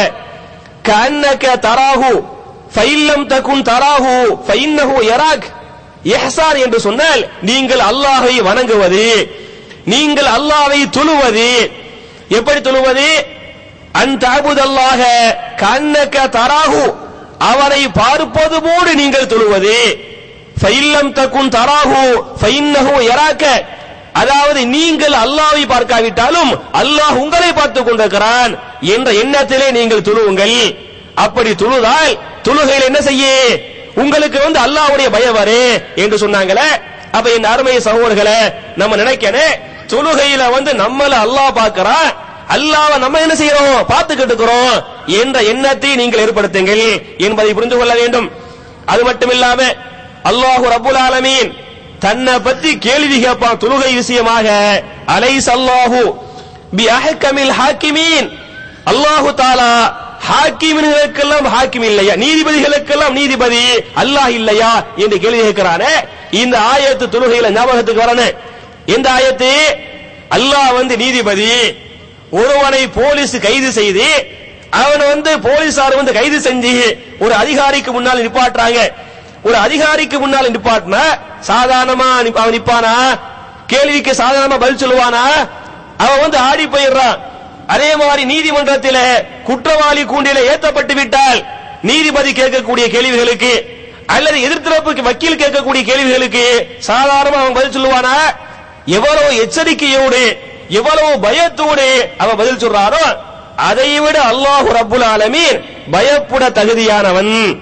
B: கஅன்னக தராஹு ஃபஇல்லம் தகுன் தராஹு ஃபஇன்னஹு யராக். இஹ்சான் என்று சொன்னால் நீங்கள் அல்லாஹ்வை வணங்குவது, நீங்கள் அல்லாஹ்வை தொழுவது. எப்படி தொழுவது? அன் தஅபுதல்லாஹ கஅன்னக தராஹு, அவரை பார்ப்பது போல நீங்கள் தொழுவது. ஃபஇல்லம் தகுன் தராஹு ஃபஇன்னஹு யராக, அதாவது நீங்கள் அல்லாஹ்வை பார்க்காவிட்டாலும் அல்லாஹ் உங்களை பார்த்துக் கொண்டிருக்கிறான் என்ற எண்ணத்திலே நீங்கள் தொழுவுங்கள். அப்படி தொழுதால் தொழுகையில் என்ன செய்ய, உங்களுக்கு வந்து அல்லாஹ்வுடைய பயம் வரு என்று சொன்னாங்களே. அப்ப என் அருமை சகோதரர்களே, நம்ம நினைக்கணும், தொழுகையில வந்து நம்மள அல்லாஹ் பார்க்கிறான், அல்லாஹ்வை நம்ம என்ன செய்யறோம், பார்த்துக்கிட்டு இருக்கிறோம் என்ற எண்ணத்தை நீங்கள் ஏற்படுத்துங்கள் என்பதை புரிந்து கொள்ள வேண்டும். அது மட்டுமில்லாம அல்லாஹு ரப்புல் ஆலமீன் தன்னை பத்தி கேள்வி கேட்பான் தொழுகை விஷயமாக. அலைஸ் அல்லாஹு பி அஹ்கமில் ஹாக்கிமீன், அல்லாஹு தஆலா ஹாக்கிம்களுக்கெல்லாம் ஹாக்கிம் இல்லையா, நீதிபதிகளுக்கெல்லாம் நீதிபதி அல்லாஹ் இல்லையா என்று கேள்வி கேட்கிறானே. இந்த ஆயத்து தொழுகையில ஞாபகத்துக்கு வரணும். இந்த ஆயத்து, அல்லாஹ் வந்து நீதிபதி, ஒருவனை போலீஸ் கைது செய்து அவனை வந்து போலீசார் வந்து கைது செஞ்சு ஒரு அதிகாரிக்கு முன்னால் நிப்பாட்டுறாங்க. ஒரு அதிகாரிக்கு முன்னால் நிப்பாட்டினா சாதாரணமா அவன் நிப்பானா, கேள்விக்கு சாதாரணமா பதில் சொல்லுவானா? அவன் வந்து ஆடி போயிடுறான். அதே மாதிரி நீதிமன்றத்தில் குற்றவாளி கூண்டில ஏற்றப்பட்டு விட்டால் நீதிபதி கேட்கக்கூடிய கேள்விகளுக்கு அல்லது எதிர்த்தரப்புக்கு வக்கீல் கேட்கக்கூடிய கேள்விகளுக்கு சாதாரணமா அவன் பதில் சொல்லுவானா? எவ்வளவு எச்சரிக்கையோடு எவ்வளவு பயத்தோடு அவன் பதில் சொல்றாரோ அதைவிட அல்லாஹு ரப்புல் ஆலமீன் பயப்பட தகுதியானவன்.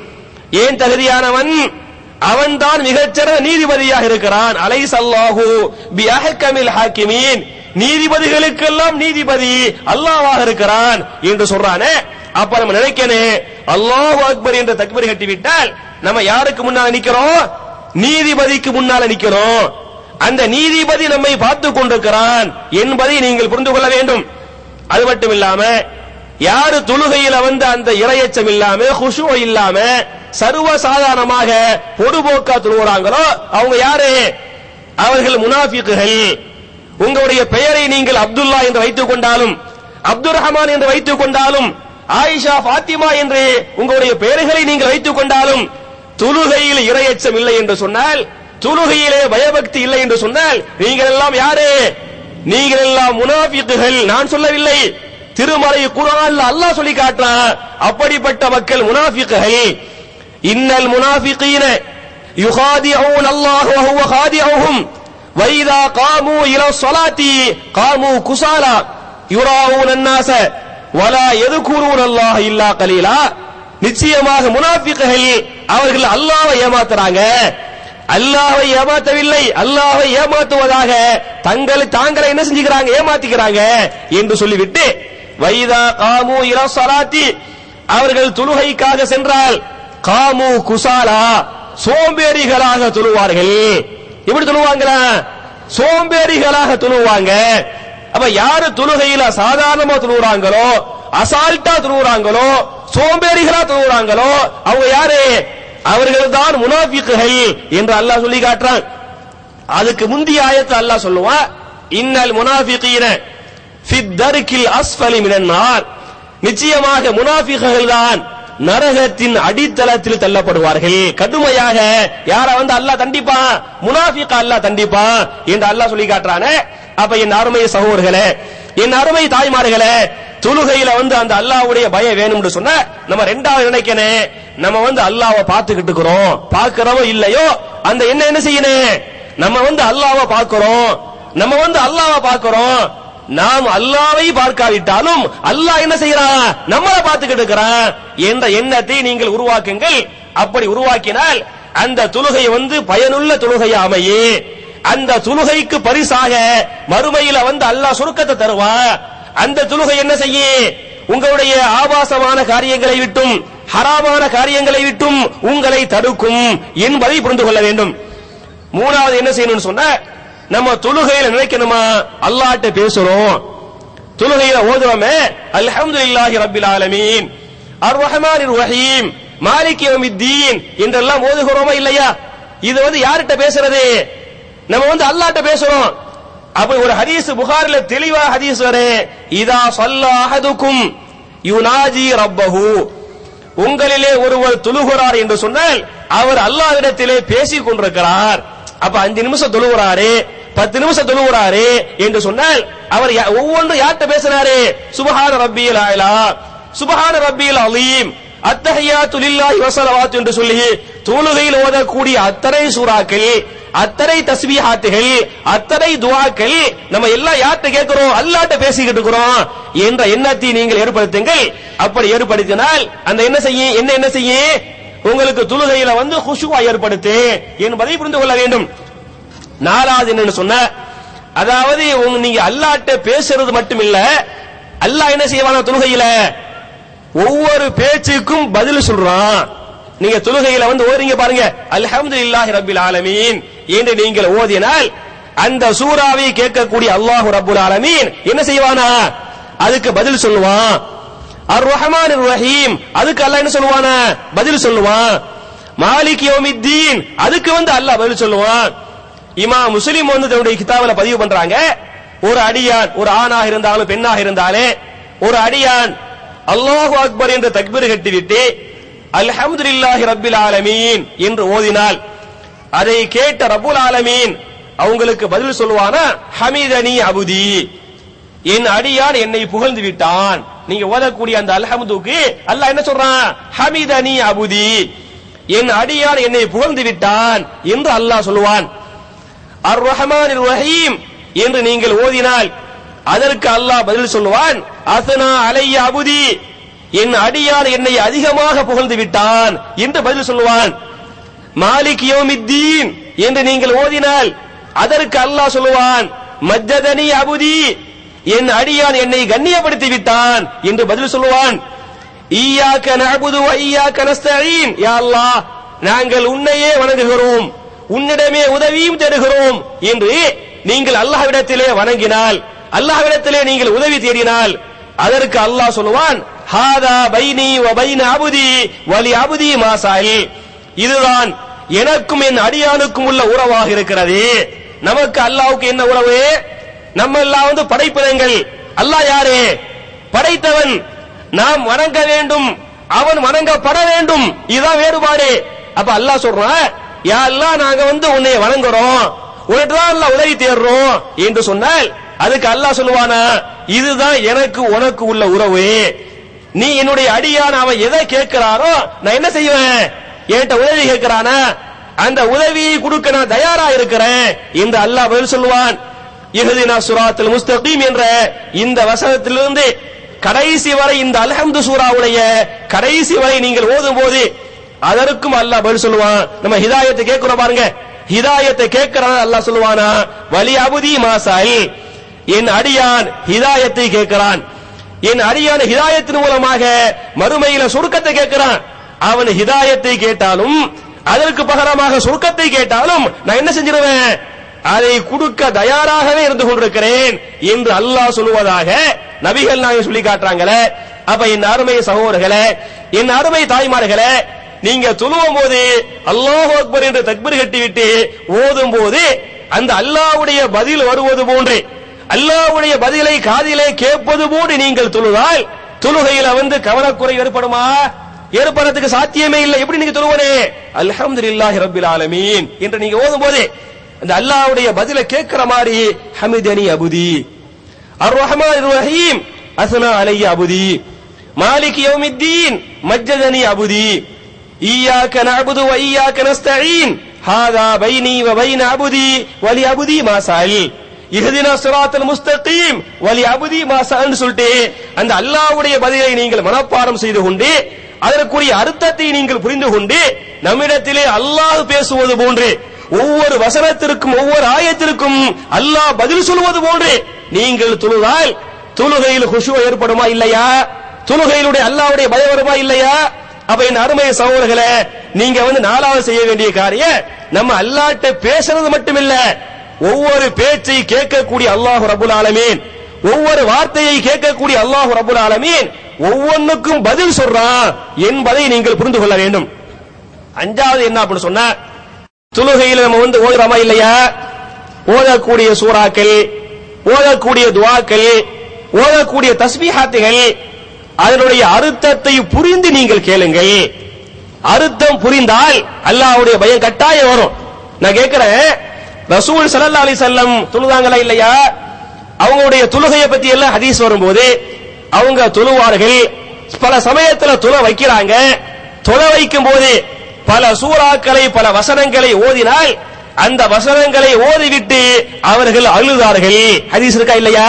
B: ஏன் தகுதியானவன்? அவன்தான் மிகச்சிறந்த நீதிபதியாக இருக்கிறான். அலைஸல்லாஹு பிஅஹ்கமில் ஹாக்கிமீன், நீதிபதிகளுக்கெல்லாம் நீதிபதி அல்லாஹ்வாக இருக்கிறான் என்று சொல்றானே. அப்ப நம்ம நினைக்கணும், அல்லாஹு அக்பர் என்ற தக்பீர் கட்டிவிட்டால் நம்ம யாருக்கு முன்னால நிக்கிறோம்? நீதிபதிக்கு முன்னால நிக்கிறோம். அந்த நீதிபதி நம்மை பார்த்துக் கொண்டிருக்கிறான் என்பதை நீங்கள் புரிந்து கொள்ள வேண்டும். அது மட்டும் இல்லாம யாரு தொழுகையில வந்து அந்த இறையச்சம் இல்லாம குஷூ இல்லாம சர்வ சாதாரணமாக பொதுபோக்கா தொழுகிறாங்களோ அவங்க யாரு? அவர்கள் முனாஃபிக்குகள். உங்களுடைய பெயரை நீங்கள் அப்துல்லா என்று வைத்துக் கொண்டாலும், அப்துல் ரஹ்மான் என்று வைத்துக் கொண்டாலும், ஆயிஷா ஃபாத்திமா என்று உங்களுடைய பெயர்களை நீங்கள் வைத்துக் கொண்டாலும், தொழுகையில் இறையச்சம் இல்லை என்று சொன்னால், தொழுகையிலே பயபக்தி இல்லை என்று சொன்னால் நீங்கள் எல்லாம் யாரு? நீங்கள் எல்லாம் முனாஃபிக்குகள். நான் சொல்லவில்லை, திருமறை குர்ஆன்ல அல்லாஹ் சொல்லி காட்டுறான். அப்படிப்பட்ட மக்கள் முனாஃபிக்குகள். இன்னல் முனாஃபிகீன யுகாதிஊன அல்லாஹ் வ ஹுவ காதிஊஹும் வ இதா காமூ இலா ஸலாத்தி காமூ குஸாலா யுராஊன அன்னாஸ வலா யذ்குரூன அல்லாஹ் இல்லா கலீலா. நிச்சயமாக முனாஃபிக்குகள் அவர்கள் அல்லாஹ்வை ஏமாத்துறாங்க. அல்லாஹ்வை ஏமாத்தவில்லை, அல்லாஹ்வை ஏமாத்துவதாக தங்களை தாங்களை என்ன செஞ்சுக்கிறாங்க? ஏமாத்திக்கிறாங்க என்று சொல்லிவிட்டு வைதா காமு இலா ஸலாத்தி, அவர்கள் தொழுகைக்காக சென்றால் காமு குஸாலா, சோம்பேறிகளாக தொழுவார்கள். எப்படி தொழுவாங்களா? சோம்பேறிகளாக தொழுவாங்க. அப்ப யாரு தொழுகையில சாதாரணமா தொழுகிறாங்களோ, அசால்ட்டா தொழுகிறாங்களோ, சோம்பேறிகளா தொழுகிறாங்களோ அவங்க யாரு? அவர்கள் தான் முனாஃபிக்குகள் என்று அல்லாஹ் சொல்லி காட்டுறான். அதுக்கு முந்தைய ஆயத்தை அல்லாஹ் சொல்லுவான், இன்னல் முனாஃபிகீன ஃபித் தர்கில் அஸ்ஃபலி மினன் நார், நிச்சயமாக முனாஃபிக்குகள் தான் நரகத்தின் அடித்தளத்தில் தள்ளப்படுவார்கள். கடுமையாக யார வந்து அல்லாஹ் தண்டிப்பான்? முனாஃபிக அல்லாஹ் தண்டிப்பான் என்று அல்லாஹ் சொல்லி காட்டுறானே. அப்ப என் அருமை சகோதரர்களே, என் அருமை தாய்மார்களே, தொழுகையில வந்து அந்த அல்லாஹ்வுடைய பயம் வேணும்னு சொன்னா நம்ம ரெண்டாவது நினைக்கணும், நம்ம வந்து அல்லாஹ்வை பார்த்துக்கிட்டு இருக்கிறோம், பார்க்கிறோமோ இல்லையோ அந்த என்ன என்ன செய்யணும்? நம்ம வந்து அல்லாஹ்வை பார்க்கிறோம், நம்ம வந்து அல்லாஹ்வை பார்க்கிறோம். நாம் அல்லாஹ்வை பார்க்காவிட்டாலும் அல்லாஹ் என்ன செய்யறான்? நம்மளை பார்த்துக்கிட்டு இருக்கிறான் என்ற எண்ணத்தை நீங்கள் உருவாக்குங்கள். அப்படி உருவாக்கினால் அந்த தொழுகை வந்து பயனுள்ள தொழுகையா அமையே. அந்த தொழுகைக்கு பரிசாக மறுமையில வந்து அல்லாஹ் சுருக்கத்தை தருவான். அந்த தொழுகை என்ன செய்ய? உங்களுடைய ஆபாசமான காரியங்களை விட்டும் ஹராமான காரியங்களை விட்டும் உங்களை தடுக்கும் என்பதை புரிந்து கொள்ள வேண்டும். மூணாவது என்ன செய்யணும்னு சொன்ன, நம்ம தொழுகையில நினைக்கணுமா? அல்லாஹ்ட்ட பேசுறோம், தொழுகையில ஓதுறோமே அல்ஹம்துலில்லாஹி ரப்பில் ஆலமீன் அர் ரஹ்மானிர் ரஹீம் மாலிகி யௌமித்தீன் என்றெல்லாம் ஓதுகிறோமா இல்லையா? இது வந்து யார்கிட்ட பேசுறது? நம்ம வந்து அல்லாஹ்ட்ட பேசுறோம். அப்ப ஒரு ஹதீஸ் புகாரில தெளிவா ஹதீஸ் வரை, இதா ஸல்லா அஹதுக்கும் யுனாஜி ரப்பஹு, உங்களிலே ஒருவர் தொழுகிறார் என்று சொன்னால் அவர் அல்லாஹ்விடத்திலே பேசிக் கொண்டிருக்கிறார். அப்ப அஞ்சு நிமிஷம் தொழுகிறாரு, பத்து நிமிஷம் தொழுகிறாரு என்று சொன்னால் அவர் ஒவ்வொன்று யார்கிட்ட பேசுறாரு? சுப்ஹான ரப்பியல் ஆலா, சுப்ஹான ரப்பியல் அலீம், அத்தஹியாத்து லில்லாஹி வ ஸலவாத்து என்று சொல்லி தொழுகையில் ஓதக்கூடிய அத்தனை சூறாக்கள், அத்தனை தஸ்பீஹாத்துகள், அத்தனை துஆக்கள் நம்ம எல்லாம் யார்கிட்ட கேட்கிறோம்? அல்லாஹ்ட்ட பேசிக்கிட்டு இருக்கிறோம் என்ற எண்ணத்தை நீங்கள் ஏற்படுத்துங்கள். அப்படி ஏற்படுத்தினால் அந்த என்ன செய்ய என்ன என்ன செய்ய உங்களுக்கு தொழுகையில வந்து குஷூஆ ஏற்படுத்து என்பதை புரிந்து கொள்ள வேண்டும். நாலாவது என்னன்னு சொன்ன, அதாவது நீங்க அல்லாஹ்ட்ட பேசுறது மட்டும் இல்ல, அல்லாஹ் என்ன செய்வான தொழுகையில ஒவ்வொரு பேச்சுக்கும் பதில் சொல்றான். நீங்க தொழுகையில வந்து ஓதுறீங்க பாருங்க, அல்ஹம்துலில்லாஹி ரப்பில் ஆலமீன் என்று நீங்கள் ஓதினால் அந்த சூராவை கேட்கக்கூடிய அல்லாஹ் ரப்புல் ஆலமீன் என்ன செய்வானா? அதுக்கு பதில் சொல்லுவான். அர் ரஹ்மானிர் ரஹீம், அதுக்கு அல்லாஹ் என்ன சொல்லுவானா? பதில் சொல்லுவான். மாலிகி யௌமித்தீன், அதுக்கு வந்து அல்லாஹ் பதில் சொல்லுவான். இமாம் முஸ்லிம் வந்து தன்னுடைய கிதாபில பதிவு பண்றாங்க, ஒரு அடியான், ஒரு ஆணாக இருந்தாலும் பெண்ணாக இருந்தாலே ஒரு அடியான் அல்லாஹு அக்பர் என்ற தக்பீர் கட்டிவிட்டு அல்ஹம்துலில்லாஹி ரப்பில் ஆலமீன் என்று ஓதினால் அதை கேட்ட ரப்புல் ஆலமீன் அவங்களுக்கு பதில் சொல்லுவானா, ஹமீதனி அபுதி, என் அடியான் என்னை புகழ்ந்து விட்டான். நீங்க ஓதக்கூடிய அந்த அல்ஹம்துக்கு அல்லாஹ் என்ன சொல்றான்? ஹமீதனி அபுதி, என் அடியான் என்னை புகழ்ந்து விட்டான் என்று அல்லாஹ் சொல்லுவான். அர் ரஹ்மானிர் ரஹீம் என்று நீங்கள் ஓதினால் அதற்கு அல்லாஹ் பதில் சொல்லுவான், அஸ்னா அலைய அபுதி, என் அடியான் என்னை அதிகமாக புகழ்ந்து விட்டான் என்று பதில் சொல்லுவான். மாலிக் யௌமித்தீன் என்று நீங்கள் ஓதினால் அதற்கு அல்லாஹ் சொல்லுவான், மஜ்ஜதனி அபுதி, என் அடியான் என்னை கண்ணியப்படுத்தி விட்டான் என்று பதில் சொல்லுவான். ஈயாக்க நஅபுது வ ஈயாக்க நஸ்தஈன், யா அல்லாஹ் நாங்கள் உன்னையே வணங்குகிறோம், உன்னிடமே உதவியும் தேடுகிறோம் என்று நீங்கள் அல்லாஹ்விடத்திலே வணங்கினால், அல்லாஹ்விடத்திலே நீங்கள் உதவி தேடினால் அதற்கு அல்லாஹ் சொல்லுவான், ஹாதா பைனி வ பைன அபுதி வலி அபுதி மா ஸாயில், இதுதான் எனக்கும் என் அடியானுக்கும் உள்ள உறவாக இருக்கிறது. நமக்கு அல்லாஹ்வுக்கு என்ன உறவு? நம்ம எல்லாம் வந்து படைப்பினங்கள், அல்லாஹ் யாரு? படைத்தவன். நாம் வணங்க வேண்டும், அவன் வணங்கப்பட வேண்டும். இதுதான் வேறுபாடு. அப்ப அல்லாஹ் சொல்றான், யா அல்லாஹ் நாங்க வந்து உன்னை வணங்குறோம், உனக்கு தான் அல்லாஹ் உதவி தேடுறோம் என்று சொன்னால் அதுக்கு அல்லாஹ் சொல்லுவானா, இதுதான் எனக்கு உனக்கு உள்ள உறவு. நீ என்னுடைய அடியான், அவன் எதை கேட்கிறாரோ நான் என்ன செய்வேன்? என்கிட்ட உதவி கேட்கிறானா, அந்த உதவியை கொடுக்க நான் தயாரா இருக்கிறேன் என்று அல்லாஹ் பதில் சொல்லுவான். இஹ்தினா ஸிராத்தல் முஸ்தகீம் என்ற இந்த வசனத்திலிருந்து கடைசி வரை, இந்த அல்ஹம்து சூராவுடைய கடைசி வரை நீங்கள் ஓதும் போது அதற்கும் அல்லாஹ் பதில் சொல்லுவான். நம்ம ஹிதாயத்தை கேட்கிறோம் பாருங்க, ஹிதாயத்தை கேட்கிறான் அல்லாஹ் சொல்லுவானா, வலி அபுதி மா ஸாயில், என் அடியான் ஹிதாயத்தை கேட்கிறான், என் அடியான் ஹிதாயத்தின் மூலமாக மறுமையில சுருக்கத்தை கேட்கிறான். அவன் ஹிதாயத்தை கேட்டாலும் அதற்கு பகரமாக சுருக்கத்தை கேட்டாலும் நான் என்ன செஞ்சிருவேன்? அதை கொடுக்க தயாராகவே இருந்து கொண்டிருக்கிறேன் என்று அல்லாஹ் சொல்லுவதாக நபிகள் நாயகம் சொல்லி காட்டுறாங்களே. அப்ப என் அருமை சகோதரர்களே, என் அருமை தாய்மார்களே, நீங்க தொழுவும் போது அல்லாஹு அக்பர் என்று தக்பீர் கட்டிவிட்டு ஓதும் போது அந்த அல்லாஹ்வுடைய பதில் வருவது போன்று, அல்லாஹ்வுடைய பதிலை காதிலே கேட்பது போன்று நீங்கள் தொழுதால் தொழுகையில வந்து கவனக்குறை ஏற்படுமா? ஏற்படுறதுக்கு சாத்தியமே இல்லை. எப்படி நீங்க தொழுவனே அல்ஹம்துலில்லாஹி ரப்பில் ஆலமீன் என்று நீங்க ஓதும் போது அந்த அல்லாஹ்வுடைய பதிலை கேட்கிற மாதிரி, ஹமிதனி அபுதி, அர் ரஹ்மானிர் ரஹீம் அஸ்னா அலைய அபுதி, மாலிக் யௌமித்தீன் மஜ்ஜதனி அபுதி, ஈயாக்க நஅபுது வ ஈயாக்க நஸ்தஈன், ஹாதா பைனி வ பைன அபுதி வலி அபுதி மா ஸாயில், இஹ்தினா ஸிராத்தல் முஸ்தகீம் வலி அபுதி மா ஸாயில் சொல்லிட்டு அந்த அல்லாஹ்வுடைய பதிலை நீங்கள் மனப்பாடம் செய்து கொண்டு அதற்குரிய அர்த்தத்தை நீங்கள் புரிந்து கொண்டு நம்மிடத்திலே அல்லாஹ் பேசுவது போன்று, ஒவ்வொரு வசனத்திற்கும் ஒவ்வொரு ஆயத்திற்கும் அல்லாஹ் பதில் சொல்வது போன்று நீங்கள் தொழுதால் தொழுகையில் குஷூ ஏற்படுமா இல்லையா? தொழுகையிலுடைய அல்லாஹ்வுடைய பயம் வருமா இல்லையா? அப்ப என் அருமை சகோதரர்களே, நீங்க வந்து நாலாவது செய்ய வேண்டிய காரியம், நம்ம அல்லாஹ்ட்ட பேசுறது மட்டுமில்ல, ஒவ்வொரு பேச்சை கேட்கக்கூடிய அல்லாஹ் ரப்புல் ஆலமீன், ஒவ்வொரு வார்த்தையை கேட்கக்கூடிய அல்லாஹ் ரப்புல் ஆலமீன் ஒவ்வொன்றுக்கும் பதில் சொல்றான் என்பதை நீங்கள் புரிந்து கொள்ள வேண்டும். அஞ்சாவது என்ன அப்படின்னு சொன்னா, தொழுகையில் நம்ம வந்து ஓதுறோமா இல்லையா? ஓதக்கூடிய சூறாக்கள், ஓதக்கூடிய துஆக்கள், ஓதக்கூடிய தஸ்பீஹாத்துகள், அதனுடைய அர்த்தத்தை புரிந்து நீங்கள் கேளுங்கள். அர்த்தம் புரிந்தால் அல்லாஹ்வுடைய பயம் கட்டாயம் வரும். நான் கேட்கிறேன், ரசூல் ஸல்லல்லாஹு அலைஹி வஸல்லம் தொழுதாங்களா இல்லையா? அவங்களுடைய தொழுகையை பத்தி எல்லாம் ஹதீஸ் வரும்போது அவங்க தொழுவார்கள். பல சமயத்துல தொழ வைக்கிறாங்க. தொழ வைக்கும் போது பல சூறாக்களை பல வசனங்களை ஓதினால் அந்த வசனங்களை ஓதிவிட்டு அவர்கள் அழுதார்கள். ஹதீஸ் இருக்கா இல்லையா?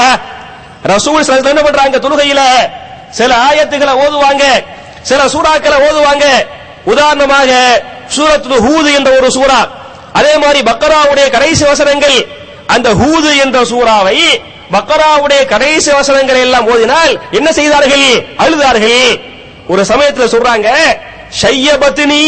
B: ரசூல் ஸல்லல்லாஹு அலைஹி வஸல்லம் என்ன பண்றாங்க? தொழுகையில சில ஆயத்துக்களை ஓதுவாங்க, சில சூறாக்களை ஓதுவாங்க. உதாரணமாக சூரத்துல் ஹூத் என்ற ஒரு சூரா, அதே மாதிரி பக்கராவுடைய கடைசி வசனங்கள். அந்த ஹூத் என்ற சூறாவை பக்கராவுடைய கடைசி வசனங்களை எல்லாம் ஓதினால் என்ன செய்தார்கள்? அழுதார்கள். ஒரு சமயத்தில் சொல்றாங்க, ஷையபத்னி,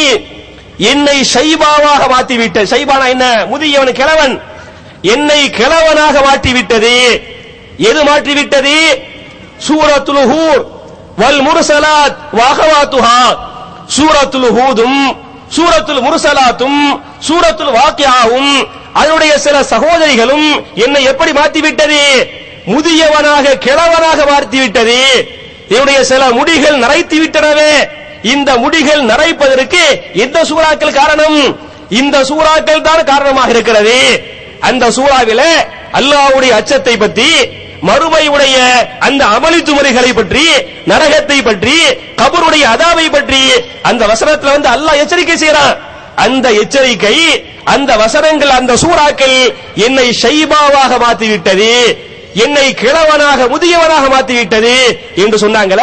B: என்னை ஷைபாவாக மாற்றி விட்டது. ஷைபானா என்ன? முதியவன், கிழவன். என்னை கிழவனாக மாற்றி விட்டது. எது மாற்றி விட்டது? சூரத்துல் ஹூத் வல் முர்சலாத் வ அகவாத்துஹா. சூரத்துல் ஹூதும் சூரத்துல் முர்சலாத்தும் சூரத்துல் வாக்கியாவும் அதனுடைய சில சகோதரிகளும் என்னை எப்படி மாற்றி விட்டது? முதியவனாக கிழவனாக மாற்றி விட்டது. என்னுடைய சில முடிகள் நரைத்து விட்டனவே. இந்த முடிகள் நரைப்பதற்கு எந்த சூறாக்கள் காரணம்? இந்த சூறாக்கள் தான் காரணமாக இருக்கிறது. அந்த சூறாவிலே அல்லாஹ்வுடைய அச்சத்தை பற்றி, மறுமையுடைய அந்த அமளித்து முறைகளை பற்றி, நரகத்தை பற்றி, கபருடைய அதாவை பற்றி அந்த வசனத்துல வந்து அல்லாஹ் எச்சரிக்கை செய்யறான். அந்த எச்சரிக்கை, அந்த வசனங்கள், அந்த சூறாக்கள் என்னை ஷைபாவாக மாற்றி விட்டது, என்னை கிழவனாக முதியவனாக மாற்றி விட்டது என்று சொன்னாங்களே.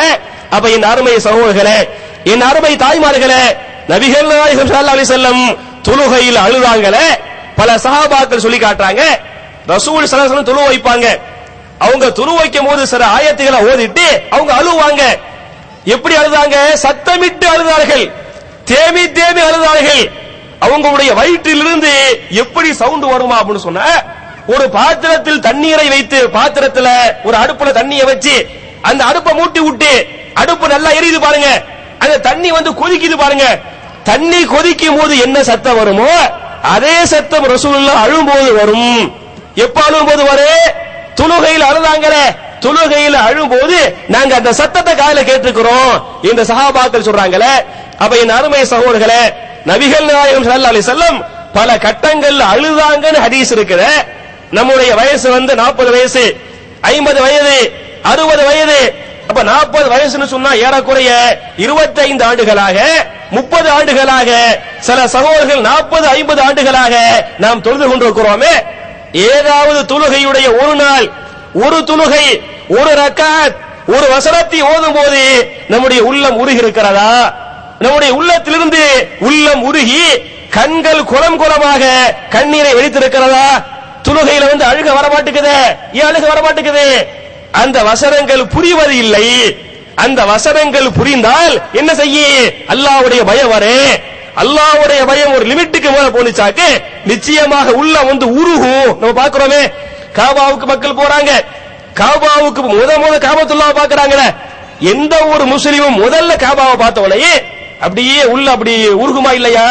B: அப்ப என் அருமை சகோதரர்களே, என் அருமை தாய்மார்களே, நபிகள் நாயகம் ஸல்லல்லாஹு அலைஹி வஸல்லம் தொழுகையில் அழுதாங்களே, பல சஹாபாக்கள் சொல்லி காட்டுறாங்க. ரசூல் ஸல்லல்லாஹு அலைஹி வஸல்லம் தொழு வைப்பாங்க. அவங்க தொழு வைக்கும் போது சில ஆயத்துக்களை ஓதிட்டு அவங்க அழுவாங்க. எப்படி அழுதாங்க? சத்தமிட்டு அழுதார்கள், தேமி தேமி அழுதார்கள். அவங்களுடைய வயிற்றிலிருந்து எப்படி சவுண்ட் வருமா அப்படின்னு சொன்ன, ஒரு பாத்திரத்தில் தண்ணீரை வைத்து, பாத்திரத்துல ஒரு அடுப்புல தண்ணியை வச்சு அந்த அடுப்பை மூட்டி விட்டு அடுப்பு நல்லா எரியுது பாருங்க, அந்த தண்ணி வந்து கொதிக்குது பாருங்க. தண்ணி கொதிக்கும் போது என்ன சத்தம் வருமோ அதே சத்தம் ரசூலுல்லாஹ் அழும்போது வரும். எப்ப அழும்போது வரும்? தொழுகையில் அழுதாங்களே, தொழுகையில் அழும்போது நாங்க அந்த சத்தத்தை காதுல கேட்டுக்கிறோம் இந்த சஹாபாக்கள் சொல்றாங்களே. அப்ப என் அருமை சகோதரர்களே, நபிகள் நாயகம் ஸல்லல்லாஹு அலைஹி வஸல்லம் பல கட்டங்கள்ல அழுதாங்கன்னு ஹதீஸ் இருக்குது. நம்முடைய வயசு வந்து நாற்பது வயசு, ஐம்பது வயது, அறுபது வயது. அப்ப நாற்பது வயசுன்னு சொன்னா ஏறக்குறைய இருபத்தைந்து ஆண்டுகளாக, முப்பது ஆண்டுகளாக, சில சகோதரர்கள் நாற்பது ஐம்பது ஆண்டுகளாக நாம் தொழுது கொண்டிருக்கிறோமே. ஏதாவது தொழுகையுடைய ஒரு நாள், ஒரு தொழுகை, ஒரு ரக்காத், ஒரு வசனத்தை ஓதும் போது நம்முடைய உள்ளம் உருகி இருக்கிறதா? நம்முடைய உள்ளத்திலிருந்து உள்ளம் உருகி கண்கள் குளம் குளமாக கண்ணீரை வெடித்திருக்கிறதா? தொழுகையில வந்து அழுக வரமாட்டுக்குது. ஏன் அழுக வரமாட்டுக்குது? அந்த வசனங்கள் புரிவது இல்லை. அந்த வசனங்கள் புரிந்தால் என்ன செய்ய? அல்லாஹ்வுடைய பயம் வரு. அல்லாஹ்வுடைய பயம் ஒரு லிமிட்டுக்கு மேல போனிச்சாக்கு நிச்சயமாக உள்ள வந்து உருகும். நம்ம பாக்குறோமே, காபாவுக்கு மக்கள் போறாங்க, காபாவுக்கு முத முத காபத்துல்லாஹ் பாக்குறாங்களே. எந்த ஒரு முஸ்லிமும் முதல்ல காபாவை பார்த்தவளையே அப்படியே உள்ள அப்படி உருகுமா இல்லையா?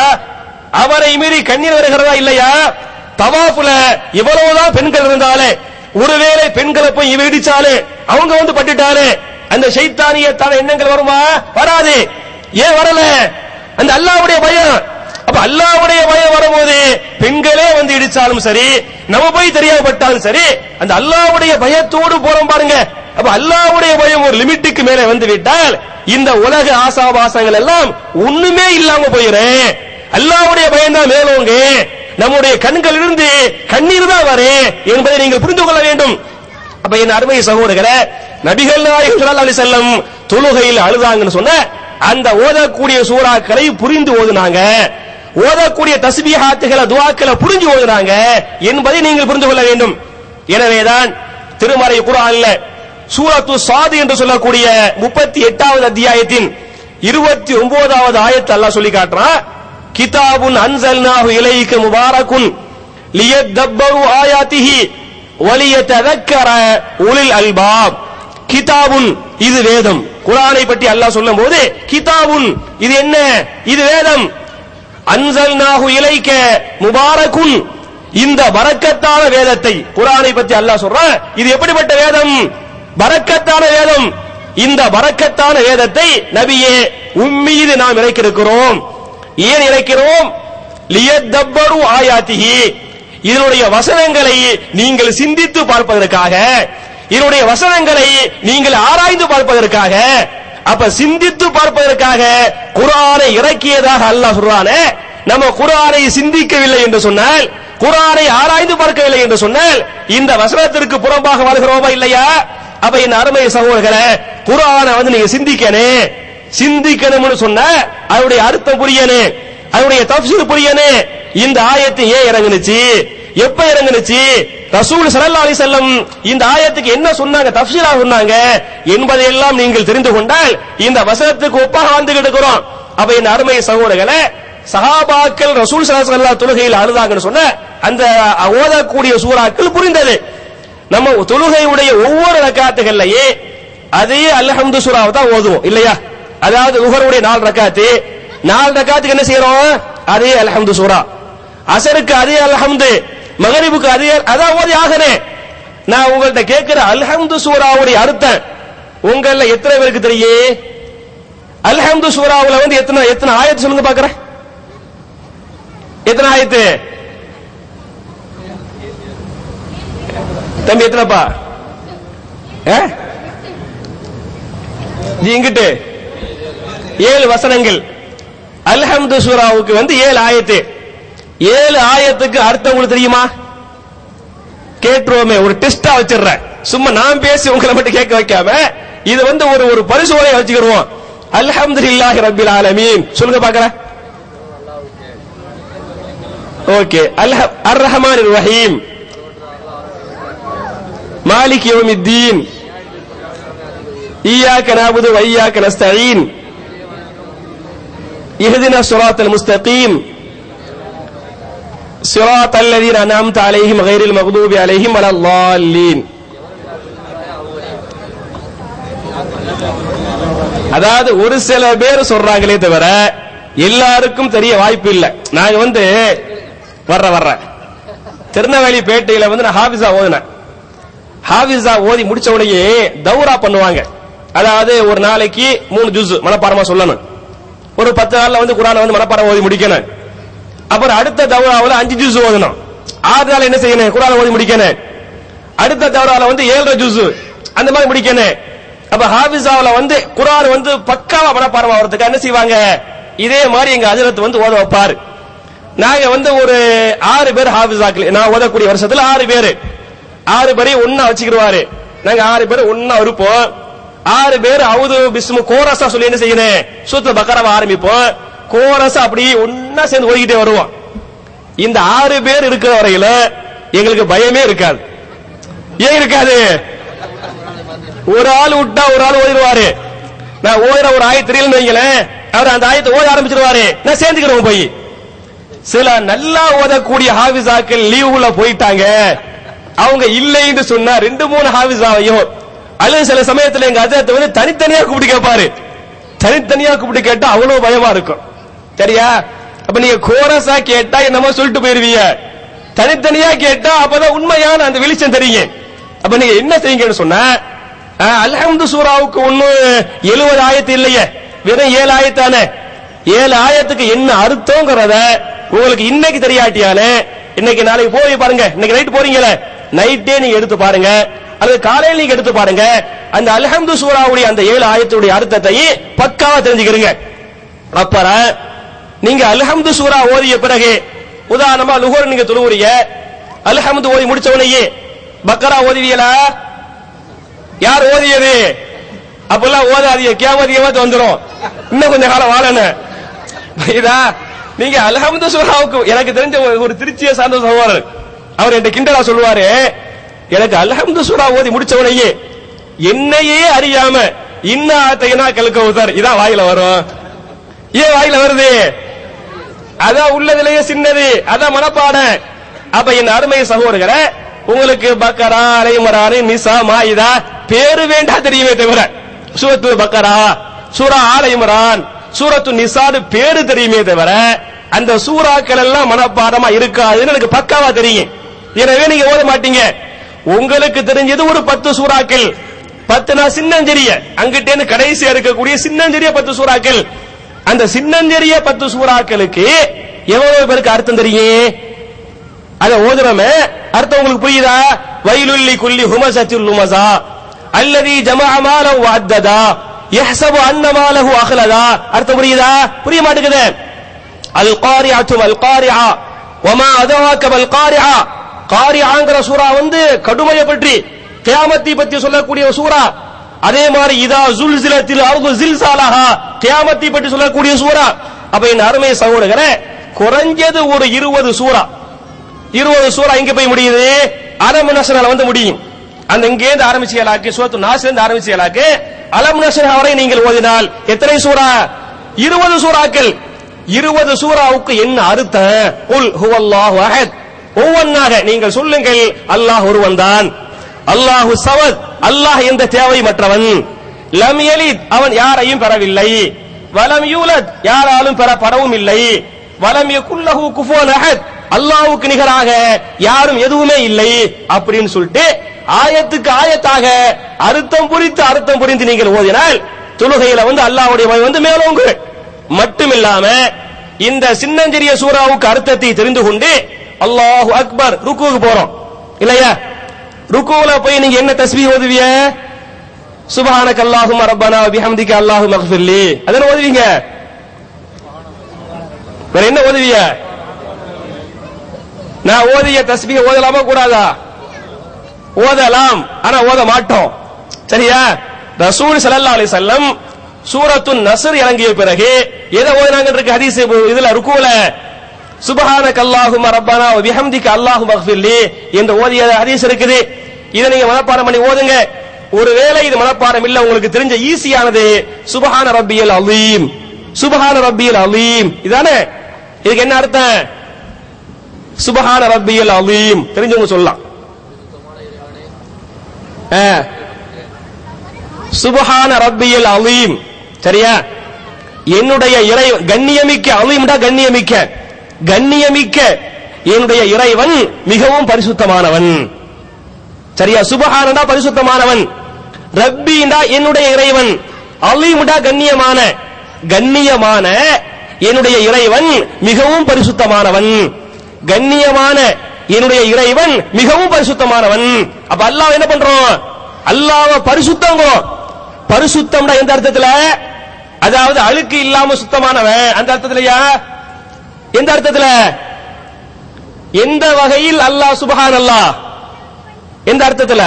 B: அவரை மீறி கண்ணீர் வருகிறதா இல்லையா? தவாஃப்ல இவ்வளவுதான் பெண்கள் இருந்தாலே, ஒருவேளை பெண்களை போய் இவ இடிச்சாலே, அவங்க வந்து பட்டுட்டாலே அந்த ஷைத்தானியத்தான எண்ணங்கள் வருமா? வராது. ஏன் வரல? அந்த அல்லாஹ்வுடைய பயம். அப்ப அல்லாஹ்வுடைய பயம் வரும்போது பெண்களே வந்து இடிச்சாலும் சரி, நம்ம போய் தெரியாமப்பட்டாலும் சரி, அந்த அல்லாஹ்வுடைய பயத்தோடு போறோம் பாருங்க. அப்ப அல்லாஹ்வுடைய பயம் ஒரு லிமிட்டுக்கு மேலே வந்து விட்டால் இந்த உலக ஆசாபாசங்கள் எல்லாம் ஒண்ணுமே இல்லாம போயிரும். அல்லாஹ்வுடைய பயம் தான் மேலோங்க. நம்முடைய கண்களிலிருந்து கண்ணீர் தான் வரும் என்பதை நீங்கள் புரிந்து கொள்ள வேண்டும். அப்ப என் அருமை சகோதரர்களே, நபிகள் நாயகம் ஸல்லல்லாஹு அலைஹி வஸல்லம் தொழுகையில் அழுதாங்கன்னு சொன்ன அந்த ஓதக்கூடிய சூறாக்களை புரிந்து ஓதுனாங்க, ஓதக்கூடிய தஸ்பீஹாத்துகளை துஆக்களை புரிஞ்சு ஓதுனாங்க என்பதை நீங்கள் புரிந்து கொள்ள வேண்டும். எனவேதான் திருமறை குர்ஆன்ல சூரத்து ஸாத் என்று சொல்லக்கூடிய முப்பத்தி எட்டாவது அத்தியாயத்தின் இருபத்தி ஒன்பதாவது ஆயத்தை அல்லாஹ் சொல்லி காட்டுறான். கிதாபுன் அன்ஸல்னாஹு இலைக்க முபாரகுன் லியதப்பரு ஆயாத்திஹி வலியததக்கர உலில் அல்பாப். கிதாபுன், இது வேதம். குர்ஆனை பற்றி அல்லாஹ் சொல்லும்போது கிதாபுன், இது என்ன? இது வேதம். அன்ஸல்னாஹு இலைக்க முபாரகுன், இந்த பரக்கத்தான வேதத்தை, குர்ஆனை பற்றி அல்லாஹ் சொல்றான். இது எப்படிப்பட்ட வேதம்? பரக்கத்தான வேதம். இந்த பரக்கத்தான வேதத்தை நபியே உம்மீது நாம் இறக்கியிருக்கிறோம். ஏன் இறக்கிறோம்? லியதப்பரு ஆயாத்திஹி, இதனுடைய வசனங்களை நீங்கள் சிந்தித்து பார்ப்பதற்காக, இதனுடைய வசனங்களை நீங்கள் ஆராய்ந்து பார்ப்பதற்காக. அப்ப சிந்தித்து பார்ப்பதற்காக குர்ஆனை இறக்கியதாக அல்லாஹ் சொல்றானே. நம்ம குர்ஆனை சிந்திக்கவில்லை என்று சொன்னால், குர்ஆனை ஆராய்ந்து பார்க்கவில்லை என்று சொன்னால் இந்த வசனத்திற்கு புறம்பாக வாழ்கிறோமா இல்லையா? அப்ப என் அருமை சகோதரர்களே, குர்ஆனை வந்து நீங்க சிந்திக்கணும். சிந்திக்கணும்னு சொன்னா அதனுடைய அர்த்தம் புரியணும், அதனுடைய தஃப்சீர் புரியணும். இந்த ஆயத்து ஏன் இறங்குனுச்சு, எப்ப இறங்குனுச்சு, ரசூல் ஸல்லல்லாஹு அலைஹி வஸல்லம் இந்த ஆயத்துக்கு என்ன சொன்னாங்க, தஃப்சீரா சொன்னாங்க என்பதையெல்லாம் நீங்கள் தெரிந்து கொண்டால் இந்த வசனத்துக்கு ஒப்பாக வாழ்ந்துகிட்டு இருக்கிறோம். அப்ப இந்த அருமை சகோதரர்களே, சஹாபாக்கள் ரசூல் ஸல்லல்லாஹு அலைஹி வஸல்லம் தொழுகையில் அழுதாங்கன்னு சொன்ன அந்த ஓதக்கூடிய சூறாக்கள் புரிந்தது. நம்ம தொழுகையுடைய ஒவ்வொரு ரக்காத்துகள்லயே அதே அல்ஹம்து சூராவை தான் ஓதுவோம் இல்லையா? அதாவது லுஹருடைய நாலு ரக்காத்து, நாலு ரக்காத்துக்கு என்ன செய்யறோம்? அதே அல்ஹம்து சூரா. அஸருக்கு அதே அல்ஹம்து, மக்ரிபுக்கு அதே, அதான் ஓதி ஆகனே. நான் உங்கள்ட்ட கேட்கிற அல்ஹம்து சூராவுடைய அர்த்தம் உங்கள எத்தனை பேருக்கு தெரியும்? அல்ஹம்து சூராவுல வந்து எத்தனை எத்தனை ஆயத்து சொல்லுங்க பாக்குறேன். எத்தனை ஆயத்து தம்பி? எத்தனைப்பா? இங்கிட்டு ஏழு வசனங்கள். அல்ஹம்து சூராவுக்கு வந்து ஏழு ஆயத்து. ஏழு ஆயத்துக்கு அர்த்தம் உங்களுக்கு தெரியுமா? கேட்டுருவோமே, ஒரு டெஸ்டா வச்சிடுறேன். சும்மா நான் பேசி உங்களை மட்டும் கேட்க வைக்காம இது வந்து ஒரு ஒரு பரிசோதனை வச்சுக்கிடுவோம். அல்ஹம்துலில்லாஹி ரப்பில் ஆலமீன் சொல்லுங்க பார்க்கலாம். ஓகே. அல்ஹ அர் ரஹ்மானிர் ரஹீம் மாலிக் யௌமித்தீன் இய்யாக நஅபுது வ இய்யாக நஸ்தஈன் இஹ்தினா ஸிராத்தல் முஸ்தகீம் ஸிராத்தல் லதீன அன்அம்த அலைஹிம் கைரில் மக்தூபி அலைஹிம் வலல்லாலீன். அதாவது ஒரு சில பேர் சொல்றாங்களே தவிர எல்லாருக்கும் தெரிய வாய்ப்பு இல்லை. நாங்க வந்து வர்ற வர்ற திருநெல்வேலி பேட்டையில வந்து நான் ஹாஃபிஸா ஓதுனேன். ஹாஃபிஸா ஓதி முடிச்ச உடனே தௌரா பண்ணுவாங்க. அதாவது ஒரு நாளைக்கு மூணு ஜுஸ் மனப்பாடமா சொல்லணும். ஒரு பத்து நாள்ல வந்து குர்ஆனை வந்து மனப்பாடம் ஓதி முடிக்கணும். அப்புறம் அடுத்த தௌராவில் அஞ்சு ஜுஸ் ஓதணும். ஆறு நாள் என்ன செய்யணும்? குர்ஆனை ஓதி முடிக்கணும். அடுத்த தௌராவில் வந்து ஏழரை ஜுஸ் அந்த மாதிரி முடிக்கணும். அப்ப ஹாஃபிஸாவுல வந்து குர்ஆன் வந்து பக்காவா மனப்பாடம் ஆகிறதுக்கு என்ன செய்வாங்க? இதே மாதிரி எங்க ஹஜ்ரத் வந்து ஓத வைப்பாரு. நாங்க வந்து ஒரு ஆறு பேர் ஹாஃபிஸாக்கள், நான் ஓதக்கூடிய வருஷத்துல ஆறு பேர் ஆறு பேரையும் ஒன்னா வச்சுக்கிடுவாரு. நாங்க ஆறு பேர் ஒன்னா இருப்போம். ஆறு பேர் அவுது பிஸ்மு கோரஸா சொல்லி என்ன செய்யணும்? சூரத்துல் பக்கராவை ஆரம்பிப்போம். கோரஸா அப்படியே ஒன்னா சேர்ந்து ஓதிக்கிட்டே வருவோம். இந்த ஆறு பேர் இருக்கிற வரையில எங்களுக்கு பயமே இருக்காது. ஏன் இருக்காது? ஒரு ஆள் விட்டா ஒரு ஆள் ஓதிடுவாரு. நான் ஓதுற ஒரு ஆயத்து தெரியலன்னு வைங்களேன், அவர் அந்த ஆயத்தை ஓத ஆரம்பிச்சிருவாரு. நான் சேர்ந்துக்கிறோம் போய். சில நல்லா ஓதக்கூடிய ஹாஃபிஸாக்கள் லீவுல போயிட்டாங்க. அவங்க இல்லைன்னு சொன்னா ரெண்டு மூணு ஹாஃபிஸாவையும் அல்லது சில சமயத்துல எங்க ஹஜ்ரத் வந்து தனித்தனியா கூப்பிட்டு கேட்பாரு. தனித்தனியா கூப்பிட்டு கேட்டா அவ்வளவு பயமா இருக்கும். சரியா? அப்ப நீங்க கோரஸா கேட்டா என்னமோ சொல்லிட்டு போயிருவீங்க. தனித்தனியா கேட்டா அப்பதான் உண்மையான அந்த வெளிச்சம் தெரியும். அப்ப நீங்க என்ன செய்யுங்கன்னு சொன்னா, அல்ஹம்து சூராவுக்கு ஒண்ணு எழுபது ஆயத்து இல்லையே, வெறும் ஏழு ஆயத்தானே. ஏழு ஆயத்துக்கு என்ன அர்த்தம்ங்கிறத உங்களுக்கு இன்னைக்கு தெரியாட்டியாலே இன்னைக்கு நாளைக்கு போய் பாருங்க. இன்னைக்கு நைட் போறீங்களே, நைட்டே நீங்க எடுத்து பாருங்க அல்லது காலையில் நீங்க எடுத்து பாருங்க. அந்த அல்ஹம்து சூராவுடைய அந்த ஏழு ஆயத்துடைய அர்த்தத்தை பக்காவா தெரிஞ்சுக்கிறீங்க. அப்புறம் நீங்க அல்ஹம்து சூரா ஓதிய பிறகு உதாரணமா லுஹர் நீங்க தொழுவுறீங்க, அல்ஹம்து ஓதி முடிச்ச உடனே பக்கரா ஓதுவீங்களா? யார் ஓதியது? அப்பெல்லாம் ஓதாதீங்க, கியாமத் கியாமத் வந்துரும். இன்னும் கொஞ்சம் காலம் வாழணும். இதா நீங்க அல்ஹம்து சூராவுக்கு எனக்கு தெரிஞ்ச ஒரு திருச்சியை சார்ந்த சகோதரர் அவர் என்கிட்ட கிண்டலா சொல்லுவாரு, எனக்கு அல்ஹம்து சூரா ஓதி முடிச்ச உடனே என்னையே அறியாம இன்னா ஆத்தைனா கல்கவுதர் இதான் வாயில வரும். ஏன் வாயில வருது? அதான் உள்ளதிலேயே சின்னது, அதான் மனப்பாடம். அப்ப என் அருமை சகோதரர்களே, உங்களுக்கு பக்கரா அலை இம்ரான் நிசா மாயிதா பேரு வேண்டா தெரியுமே தவிர சூரத்து பக்கரா சூரா ஆல இம்ரான் சூரத்து நிசான்னு பேரு தெரியுமே தவிர அந்த சூறாக்கள் எல்லாம் மனப்பாடமா இருக்காதுன்னு எனக்கு பக்காவா தெரியும். எனவே நீங்க ஓத மாட்டீங்க. உங்களுக்கு தெரிஞ்சது ஒரு பத்து சூறாக்கள், பத்து நான் சின்னஞ்செரிய அங்கிட்டே கடைசியா இருக்கக்கூடிய சின்னஞ்செரிய பத்து சூறாக்கள். அந்த சின்னஞ்செரிய பத்து சூறாக்களுக்கு எவ்வளவு பேருக்கு அர்த்தம் தெரியும்? அத ஓதுறமே அர்த்தம் உங்களுக்கு புரியுதா? வைலுல்லி குல்லி ஹுமஸத்தில் லுமஸா அல்லதி ஜமஅ மாலஹு வஅத்ததா யஹ்ஸபு அன்ன மாலஹு அக்லதா. அர்த்தம் புரியுதா? புரிய மாட்டேங்குது. அல் காரிஅத்து வல் காரிஆ வமா அதராக வல் காரிஆ. காரிஆங்கற சூரா வந்து கடுமையை பற்றி கியாமத்தை பற்றி சொல்லக்கூடிய சூரா. அதே மாதிரி இதா ஜுல்சிலத்தில் அர்து ஜில்சாலஹா கியாமத்தை பற்றி சொல்லக்கூடிய சூரா. அப்ப என் அருமை சகோதரர்களே, குறைஞ்சது ஒரு இருபது சூரா இருபது சூரா இங்க போய் முடியுது, அலம் நஸ்ரால வந்து முடியும். அந்த இங்கே இருந்து ஆரம்பிச்சீங்களாக்கு சூரத்து நாஸ்ல இருந்து ஆரம்பிச்சீங்களாக்கு அலம் நஸ்ரா வரை நீங்கள் ஓதினால் எத்தனை சூரா? இருபது சூறாக்கள். இருபது சூறாவுக்கு என்ன அர்த்தம்? குல் ஹுவல்லாஹு அஹத். ஒவ்வொன்றாக நீங்கள் சொல்லுங்கள். அல்லாஹ் ஒருவன் தான். அல்லாஹு ஸமத், அல்லாஹ் எந்த தேவையற்றவன். லம் யலித், அவன் யாரையும் பெறவில்லை. வலம் யூலத், யாராலும் பெறப்படவும் இல்லை. வலம் யகுல் லஹு குஃபுவன் அஹத், அல்லாஹ்வுக்கு நிகராக யாரும் எதுவுமே இல்லை அப்படின்னு சொல்லிட்டு ஆயத்துக்கு ஆயத்தாக அர்த்தம் புரித்து அர்த்தம் புரிந்து நீங்கள் ஓதினால் தொழுகையில வந்து அல்லாஹ்வுடைய பயம் வந்து மேலோங்கு. மட்டுமில்லாம இந்த சின்னஞ்சிறிய சூறாவுக்கு அர்த்தத்தை தெரிந்து கொண்டு அல்லாஹு அக்பர் ருக்குவுக்கு போறோம் இல்லையா? ருக்குவுல போய் நீங்க என்ன தஸ்பீஹ் ஓதுவீங்க? சுப்ஹானக அல்லாஹும்ம ரப்பனா வ பிஹம்திக அல்லாஹும்ம இக்ஃபிர்லி. அதன ஓதுவீங்க. வேற என்ன ஓதுவீங்க? நான் ஓதிய தஸ்பீஹ் ஓதலாமா கூடாதா? ஓதலாம், ஆனா ஓத மாட்டோம். சரியா? ரசூல் ஸல்லல்லாஹு அலைஹி வஸல்லம் சூரத்துன் நஸ்ர் இறங்கிய பிறகு எதை ஓதுனாங்க இருக்கு ஹதீஸ் இதுல ருக்குல சுப்ஹானக அல்லாஹும்ம ரப்பனா வ பிஹம்திக அல்லாஹும்ம இக்ஃபிர்லி என்ற ஓதிய ஹதீஸ் இருக்குது. இதை நீங்க மனப்பாடம் பண்ணி ஓதுங்க. ஒருவேளை இது மனப்பாடம் இல்ல உங்களுக்கு தெரிஞ்ச ஈஸியானது சுப்ஹான ரப்பியல் அலீம், சுப்ஹான ரப்பியல் அலீம் இதானே. இதுக்கு என்ன அர்த்தம்? சுப்ஹான ரப்பியல் அலீம் தெரிஞ்சவங்க சொல்லலாம். சுப்ஹான ரப்பியல் அலீம் சரியா. என்னுடைய இறை கண்ணியமிக்க, அலீம்டா கண்ணியமிக்க, கண்ணியமிக்க என்னுடைய இறைவன் மிகவும் பரிசுத்தமானவன் சரியா. சுப்ஹானடா பரிசுத்தமானவன், ரப்பிடா என்னுடைய இறைவன், அலீம்டா கண்ணியமான, கண்ணியமான என்னுடைய இறைவன் மிகவும் பரிசுத்தமானவன், கண்ணியமான என்னுடைய இறைவன் மிகவும் பரிசுத்தமானவன். அப்ப அல்லாஹ் என்ன பண்றோம்? அல்லாஹ்வை பரிசுத்தங்கிறோம். பரிசுத்தம்னா எந்த அர்த்தத்துல? அதாவது அழுக்கு இல்லாம சுத்தமானவன் அந்த அர்த்தத்திலயா? எந்த அர்த்தத்துல? எந்த வகையில் அல்லாஹ் சுப்ஹான் அல்லாஹ் எந்த அர்த்தத்துல?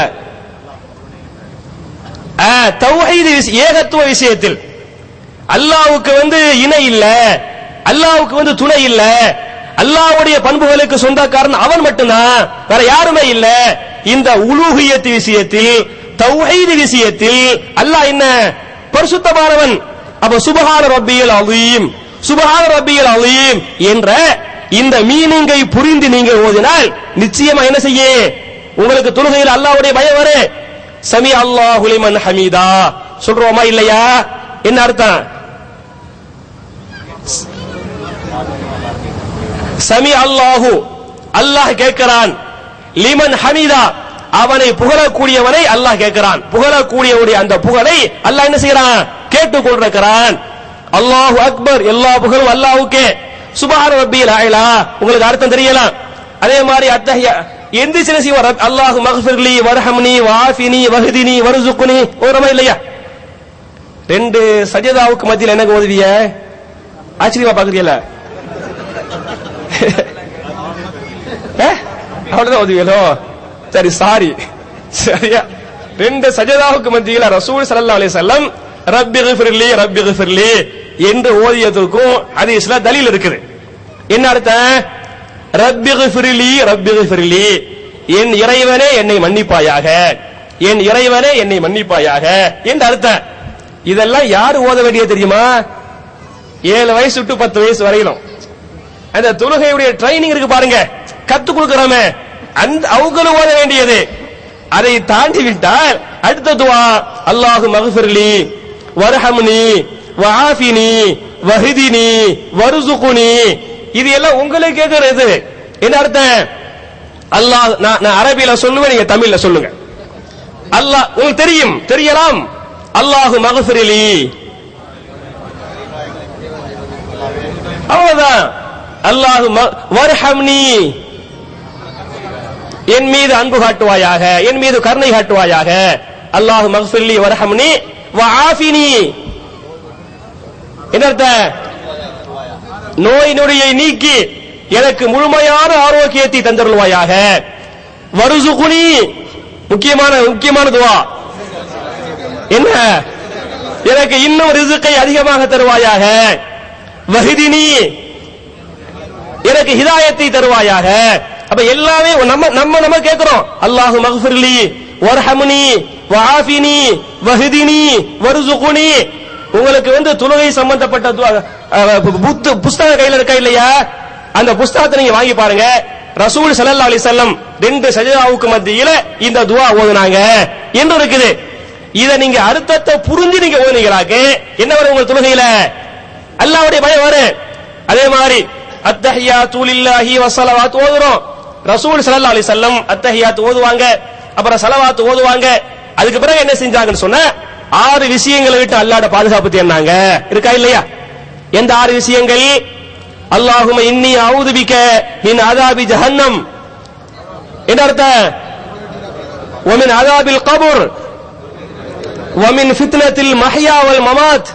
B: தௌஹீத் ஏகத்துவ விஷயத்தில் அல்லாஹ்வுக்கு வந்து இணை இல்ல, அல்லாஹ்வுக்கு வந்து துணை இல்ல, அல்லாஹ்வுடைய பண்புகளுக்கு சொந்தக்காரன் அவன் மட்டும்தான், வேற யாருமே இல்ல. இந்த உலூஹியத் விஷயத்தில், தௌஹீத் விஷயத்தில் அல்லாஹ் என்ன பரிசுத்தமானவன். அப்ப சுப்ஹான ரப்பியல் அலீம், சுப்ஹான ரப்பியல் அலீம் என்ற இந்த மீனிங்கை புரிந்து நீங்க ஓதினால் நிச்சயமா என்ன செய்ய உங்களுக்கு தொழுகையில் அல்லாஹ்வுடைய பயம் வரும். சமி அல்லாஹு லிமன் ஹமீதா சொல்றோமா இல்லையா? என்ன அர்த்தம்? சமி அல்லாஹு அல்லாஹ் கேட்கிறான், லிமன் ஹமீதா அவனை புகழக்கூடியவனை அல்லாஹ் கேட்கிறான். புகழக்கூடியவனுடைய அந்த புகழை அல்லாஹ் என்ன செய்யறான்? கேட்டுக் கொண்டிருக்கிறான். அல்லாஹு அக்பர் எல்லா புகழும் அல்லாஹ்வுக்கே. சுப்ஹான ரப்பியல் அலா உங்களுக்கு அர்த்தம் தெரியலாம். அதே மாதிரி அத்தஹியா எந்த சில செய்வ அல்லாஹு மக்ஃபிர்லி வர்ஹம்னி வஆஃபினி வஹ்தினி வர்ஸுக்னி ஓரமா இல்லையா? ரெண்டு சஜதாவுக்கு மத்தியில் என்ன ஓதுவிய? ஆச்சரியமா பாக்குறீங்களா? அவ்வளவுதான் ஓதுவியலோ? சரி சாரி சரியா. ரெண்டு சஜதாவுக்கு மத்தியில் ரசூல் ஸல்லல்லாஹு அலைஹி வஸல்லம் ரப்பிக்ஃபிர்லி ரப்பிக்ஃபிர்லி என்று ஓதியதற்கும் ஹதீஸ்ல தலீல் இருக்குது. என்ன அர்த்தம்? ரப்பிக்ஃபிர்லி ரப்பிக்ஃபிர்லி என் இறைவனே என்னை மன்னிப்பாயாக, என் இறைவனே என்னை மன்னிப்பாயாக என்று அர்த்தம். இதெல்லாம் யாரு ஓத வேண்டியது தெரியுமா? ஏழு வயசு டு பத்து வயசு வரையிலும் அந்த தொழுகையுடைய ட்ரைனிங் இருக்கு பாருங்க, கத்து கொடுக்கிறோமே அந்த அவங்களும் ஓத வேண்டியது. அதை தாண்டி விட்டால் அடுத்த துவா அல்லாஹு மக்ஃபிர்லி வர்ஹம்னி வஆஃபினி வஹ்தினி வர்ஸுக்னி இது எல்லாம் உங்களுக்கு கேட்கிறது. என்ன அர்த்தம்? அல்லாஹ் நான் அரபியில சொல்லுவேன், நீங்க தமிழ்ல சொல்லுங்க. அல்லாஹ் உங்களுக்கு தெரியும் தெரியலாம். அல்லாஹு மக்ஃபிர்லி அவ்வளவுதான். அல்லாஹு வர்ஹம்னி என் மீது அன்பு காட்டுவாயாக, என் மீது கருணை காட்டுவாயாக. அல்லாஹு மக்ஃபிர்லி வர்ஹம்னி வஆஃபினி என்ன அர்த்தம்? நோய் நொடியை நீக்கி எனக்கு முழுமையான ஆரோக்கியத்தை தந்தருள்வாயாக. வர்ஸுக்னி முக்கியமான முக்கியமான துவா என்ன? எனக்கு இன்னும் ரிஸ்கை அதிகமாக தருவாயாக. வஹ்தினி எனக்கு ஹிதாயத்தை தருவாயாக. அப்ப எல்லாமே நம்ம நம்ம நம்ம கேட்கிறோம். அல்லாஹு மக்ஃபிர்லி வர்ஹம்னி வஆஃபினி வஹ்தினி வர்ஸுக்னி. உங்களுக்கு வந்து தொழுகை சம்பந்தப்பட்ட புஸ்தகம் கையில இருக்கா இல்லையா? அந்த புஸ்தகத்தை நீங்க வாங்கி பாருங்க. ரசூல் ஸல்லல்லாஹு அலைஹி வஸல்லம் ரெண்டு சஜதாவுக்கு மத்தியில இந்த துஆ ஓதுனாங்க என்று இருக்குது. இத நீங்க அர்த்தத்தை புரிஞ்சு நீங்க ஓதுனீங்களாக்கு என்ன வரும் உங்க தொழுகையில? அல்லாஹ்வுடைய பயம் வரும். அதே மாதிரி அத்தஹியாத்து லில்லாஹி வ ஸலவாத்து ஓதுறோம். ரசூல் ஸல்லல்லாஹு அலைஹி வஸல்லம் அத்தஹியாத்து ஓதுவாங்க, அப்புறம் ஸலவாத்து ஓதுவாங்க. அதுக்கு பிறகு என்ன செஞ்சாங்கன்னு சொன்னா ஆறு விஷயங்களை விட்டு அல்லாஹ்வோட பாதுகாப்பு தேடினாங்க. இருக்கா இல்லையா? எந்த ஆறு விஷயங்கள்? அல்லாஹும்ம இன்னி அஊது பிக மின் அஸாபி ஜஹன்னம் என்ன அர்த்தம்? வ மின் அஸாபில் கப்ர் வ மின் ஃபித்னத்தில் மஹ்யா வல் மமாத்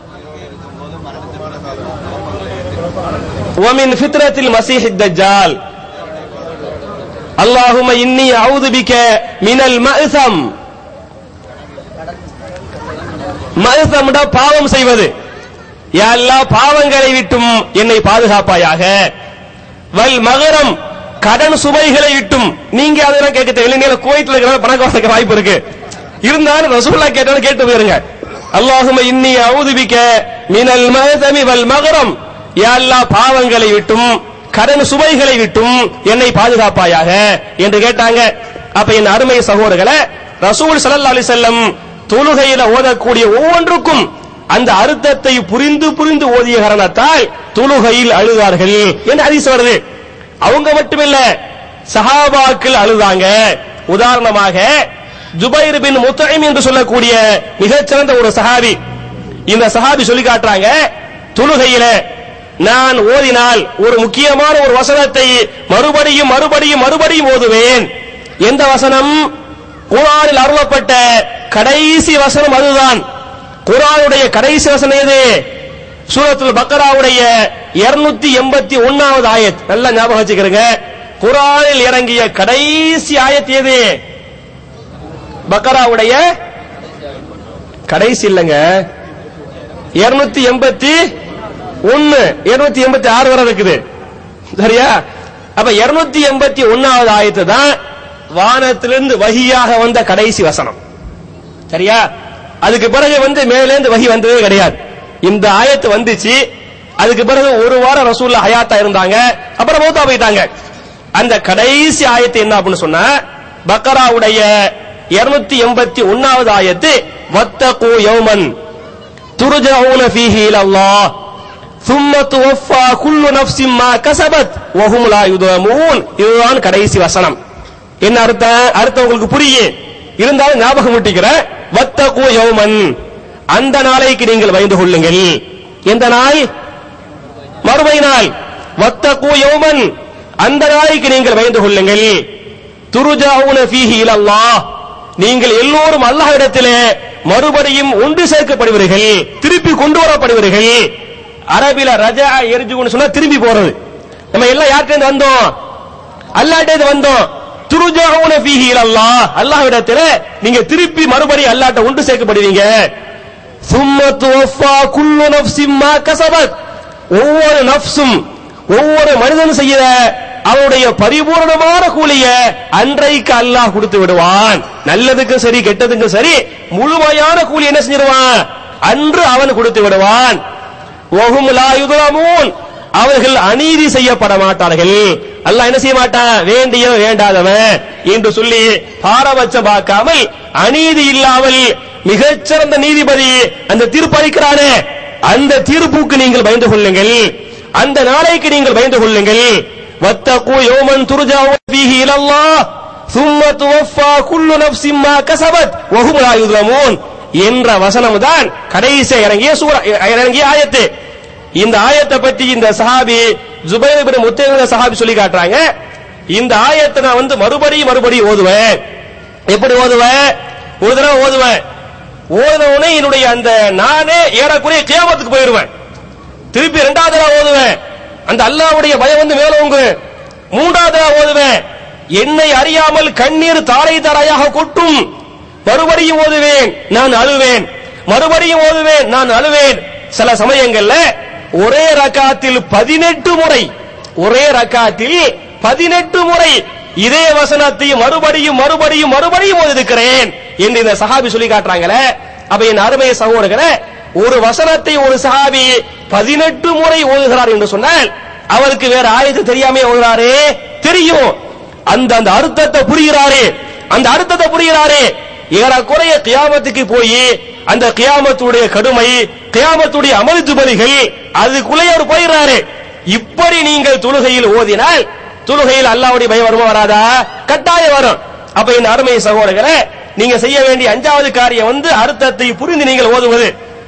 B: வ மின் ஃபித்னத்தில் மஸீஹித் தஜ்ஜால். அல்லாஹும்ம இன்னி அஊது பிக மினல் மஅஸம் மதுசம்டா பாவம் செய்வது. யா அல்லாஹ் பாவங்களை விட்டும் என்னை பாதுகாப்பாயாக. வல் மகரம் கடன் சுமைகளை விட்டும். நீங்க அதெல்லாம் கேட்க தேவையில்லை, கோயில்ல இருக்கிற பணக்காரங்க வாய்ப்பு இருக்கு. இருந்தாலும் ரசூலுல்லாஹ் கேட்டாலும் கேட்டு போயிருங்க. அல்லாஹும்ம இன்னி அஊது பிக மினல் மஹதமி வல் மகரம். யா அல்லாஹ் பாவங்களை விட்டும் கடன் சுமைகளை விட்டும் என்னை பாதுகாப்பாயாக என்று கேட்டாங்க. அப்ப என் அருமை சகோதரர்களே, ரசூல் ஸல்லல்லாஹு அலைஹி வஸல்லம் தொழுகையில ஓதக்கூடிய ஒவ்வொன்றுக்கும் அந்த அர்த்தத்தை புரிந்து புரிந்து ஓதிய காரணத்தால் தொழுகையில் அழுதார்கள் என்று ஹதீஸ் வருது. அவங்க மட்டுமில்ல, சஹாபாக்கள் அழுதாங்க. உதாரணமாக ஜுபைர் பின் முத்இம் என்று சொல்லக்கூடிய மிகச்சிறந்த ஒரு சஹாபி. இந்த சஹாபி சொல்லி காட்டுறாங்க, தொழுகையில நான் ஓதினால் ஒரு முக்கியமான ஒரு வசனத்தை மறுபடியும் மறுபடியும் மறுபடியும் ஓதுவேன். எந்த வசனம்? குர்ஆனில் அருளப்பட்ட கடைசி வசனம் அதுதான். குர்ஆனுடைய கடைசி வசனம் எது? சூரத்துல் பக்கராவுடைய இருநூத்தி எண்பத்தி ஒன்னாவது ஆயத். நல்லா ஞாபகம் வச்சுக்கிறீங்க. குர்ஆனில் இறங்கிய கடைசி ஆயத் எது? பக்கராவுடைய கடைசி இல்லங்க, இருநூத்தி எண்பத்தி ஒன்னு இருநூத்தி எண்பத்தி ஆறு வரை இருக்குது. சரியா? அப்ப இருநூத்தி எண்பத்தி ஒன்னாவது ஆயத்து தான் வானத்திலிருந்து வஹியாக வந்த கடைசி வசனம். சரியா? அதுக்கு பிறகு வந்து மேலேந்து வஹி வந்ததே கிடையாது. இந்த ஆயத்து வந்துச்சு. அதுக்கு பிறகு ஒரு வாரம் ரசூலுல்லாஹ் ஹயாத்தா இருந்தாங்க, அப்புறம் மௌத்தா போயிட்டாங்க. அந்த கடைசி ஆயத்து என்ன அப்படின்னு சொன்னா, பக்கராவுடைய இருநூத்தி எண்பத்தி ஒன்னாவது ஆயத்து, வத்தகு யௌமன் துர்ஜஊன ஃபீஹி இலல்லாஹ் ثم توفى كل نفس ما كسبت وهم لا يظلمون. இதுதான் கடைசி வசனம். என்ன அர்த்தம்? அர்த்தம் உங்களுக்கு புரியும், இருந்தாலும் ஞாபகம் ஊட்டிக்கிறேன். வத்தகு யௌமன், அந்த நாளைக்கு நீங்கள் பயந்து கொள்ளுங்கள். எந்த நாள்? மறுமை நாள். வத்தகு யௌமன், அந்த நாளைக்கு நீங்கள் பயந்து கொள்ளுங்கள். துர்ஜஊன ஃபீஹி இலல்லாஹ், நீங்கள் எல்லோரும் அல்லாஹ்விடத்திலே மறுபடியும் ஒன்று சேர்க்கப்படுவீர்கள், திருப்பி கொண்டு வரப்படுவீர்கள். அரபில ரஜா எர்ஜுன்னு சொன்னா திரும்பி போறது. நம்ம எல்லாம் யார்கிட்ட வந்தோம்? அல்லாஹ்கிட்ட வந்தோம். துர்ஜஊன ஃபீஹி இலல்லாஹ், அல்லாஹ்விடத்திலே நீங்க திருப்பி மறுபடியும் அல்லாஹ்ட்ட ஒன்று சேர்க்கப்படுவீங்க. ثم توفى كل نفس ما كسبت, ஒவ்வொரு நஃப்ஸும் ஒவ்வொரு மனிதனும் செய்யற அவருடைய பரிபூர்ணமான கூலிய அன்றைக்கு அல்லாஹ் கொடுத்து விடுவான். நல்லதுக்கும் சரி கெட்டதுக்கும் சரி முழுமையான கூலி என்ன செஞ்சிருவான்? அன்று அவன் கொடுத்து விடுவான். வஹும் லா யுظلمون, அவர்கள் அநீதி செய்யப்பட மாட்டார்கள். அல்லாஹ் என்ன செய்ய மாட்டான்? வேண்டிய வேண்டாதவன் என்று சொல்லி பாரபட்சம் பார்க்காமல் அநீதி இல்லாமல் மிகச்சிறந்த நீதிபதி அந்த தீர்ப்பு அளிக்கிறானே, அந்த தீர்ப்புக்கு நீங்கள் பயந்து கொள்ளுங்கள், அந்த நாளைக்கு நீங்கள் பயந்து கொள்ளுங்கள். வத்தகு யௌமன் துர்ஜஊன ஃபீஹி இலல்லாஹ் ثم توفى كل نفس ما كسبت وهم لا يظلمون என்ற வசனம் தான் கடைசி இறங்கிய சூரா இறங்கிய ஆயத்து. இந்த ஆயத்தை பத்தி இந்த சஹாபி ஜுபைர் இப்னு முத்தைம் சஹாபி சொல்லி காட்டுறாங்க, இந்த ஆயத்தை நான் வந்து மறுபடியும் மறுபடியும் ஓதுவேன். எப்படி ஓதுவேன்? ஒரு தடவை ஓதுவேன், ஓதுனே என்னுடைய அந்த நானே ஏறக்குறைய கியாமத்துக்கு போயிருவேன். திருப்பி இரண்டாவது தடவை ஓதுவேன், அந்த அல்லாஹ்வுடைய பயம் வந்து மேலோங்கு. மூன்றாவது தடவை ஓதுவேன், என்னை அறியாமல் கண்ணீர் தாரை தாரையாக கொட்டும். மறுபடியும் ஓதுவேன், நான் அழுவேன். மறுபடியும் ஓதுவேன், நான் அழுவேன். சில சமயங்கள்ல ஒரே ரக்காத்தில் பதினெட்டு முறை, ஒரே ரக்காத்தில் பதினெட்டு முறை இதே வசனத்தை மறுபடியும் மறுபடியும் மறுபடியும் ஓதிருக்கிறேன் என்று இந்த சஹாபி சொல்லி காட்டுறாங்களே. அப்ப என் அருமை சகோதரர்களே, ஒரு வசனத்தை ஒரு சஹாபி பதினெட்டு முறை ஓதுகிறார் என்று சொன்னால் அவருக்கு வேற ஆயத்து தெரியாமே ஓதுறாரே? தெரியும். அந்த அந்த அர்த்தத்தை புரிகிறாரே, அந்த அர்த்தத்தை புரிகிறாரே. ஏறக்குறைய கியாமத்துக்கு போய் அந்த கியாமத்துடைய கடுமை, கியாமத்துடைய அமல் ஜுபலிகள் அதுக்குள்ளே அவர் போயிறாரு. இப்படி நீங்கள் தொழுகையில் ஓதினால் தொழுகையில் அல்லாஹ்வுடைய பயம் வருமா வராதா? கட்டாயம் வரும். அப்ப இந்த அருமை சகோதரர்களே, நீங்க செய்ய வேண்டிய அஞ்சாவது காரியம் வந்து அர்த்தத்தை புரிந்து நீங்கள் ஓதுவது.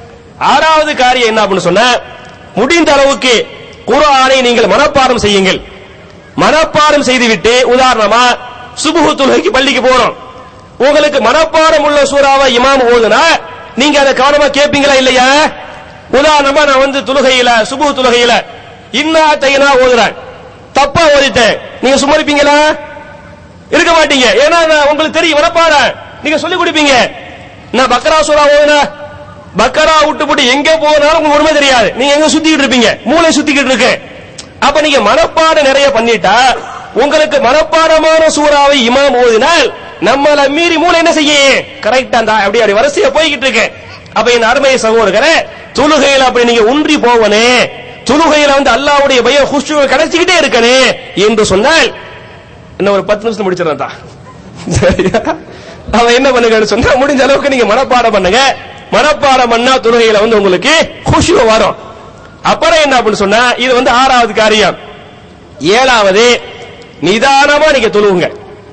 B: ஆறாவது காரியம் என்ன அப்படின்னு சொன்னா, முடிந்த அளவுக்கு குர்ஆனை நீங்கள் மனப்பாடம் செய்யுங்கள். மனப்பாடம் செய்துவிட்டு, உதாரணமா சுபஹு தொழுகைக்கு பள்ளிக்கு போறோம், உங்களுக்கு மனப்பாடம் உள்ள சூறாவை இமாம் ஓதுனா நீங்க அதை கவனமா கேட்பீங்களா இல்லையா? உதாரணமா நான் வந்து தொழுகையில சுபஹு தொழுகையில இன்னா தைனா ஓதுறேன், தப்பா ஓதிட்டேன், நீங்க சும்மா இருப்பீங்களா? இருக்க மாட்டீங்க. ஏன்னா உங்களுக்கு தெரியும் மனப்பாடம், நீங்க சொல்லி கொடுப்பீங்க. நான் பக்ரா சூரா ஓதுனா பக்கரா விட்டு போட்டு எங்க போனாலும் உங்களுக்கு ஒண்ணுமே தெரியாது. நீங்க எங்க சுத்திக்கிட்டு இருப்பீங்க, மூளை சுத்திக்கிட்டு இருக்கு. அப்ப நீங்க மனப்பாடம் நிறைய பண்ணிட்டா உங்களுக்கு மனப்பாடமான சூறாவை இமாம் ஓதினால் நம்மள மீறி மூளை என்ன செய்ய கரெக்டா அந்த அப்படி அப்படி வரிசையா போய்கிட்டு இருக்கு. அப்ப என் அருமை சகோதரர்களே, தொழுகையில அப்படி நீங்க ஒன்றி போவனே, தொழுகையில வந்து அல்லாஹ்வுடைய பய குஷ்ஷு கிடைச்சிக்கிட்டே இருக்கனே என்று சொன்னால் இன்னும் ஒரு பத்து நிமிஷம் முடிச்சிடறேன் தான். சரியா? அவன் என்ன பண்ணுங்கன்னு சொன்னா முடிஞ்ச அளவுக்கு நீங்க மனப்பாடம் பண்ணுங்க. மனப்பாடம் பண்ணா தொழுகையில வந்து உங்களுக்கு குஷ்ஷு வரும். அப்புறம் என்ன அப்படின்னு சொன்னா இது வந்து ஆறாவது காரியம். ஏழாவது, நிதானமா நீங்க தொழுவுங்க.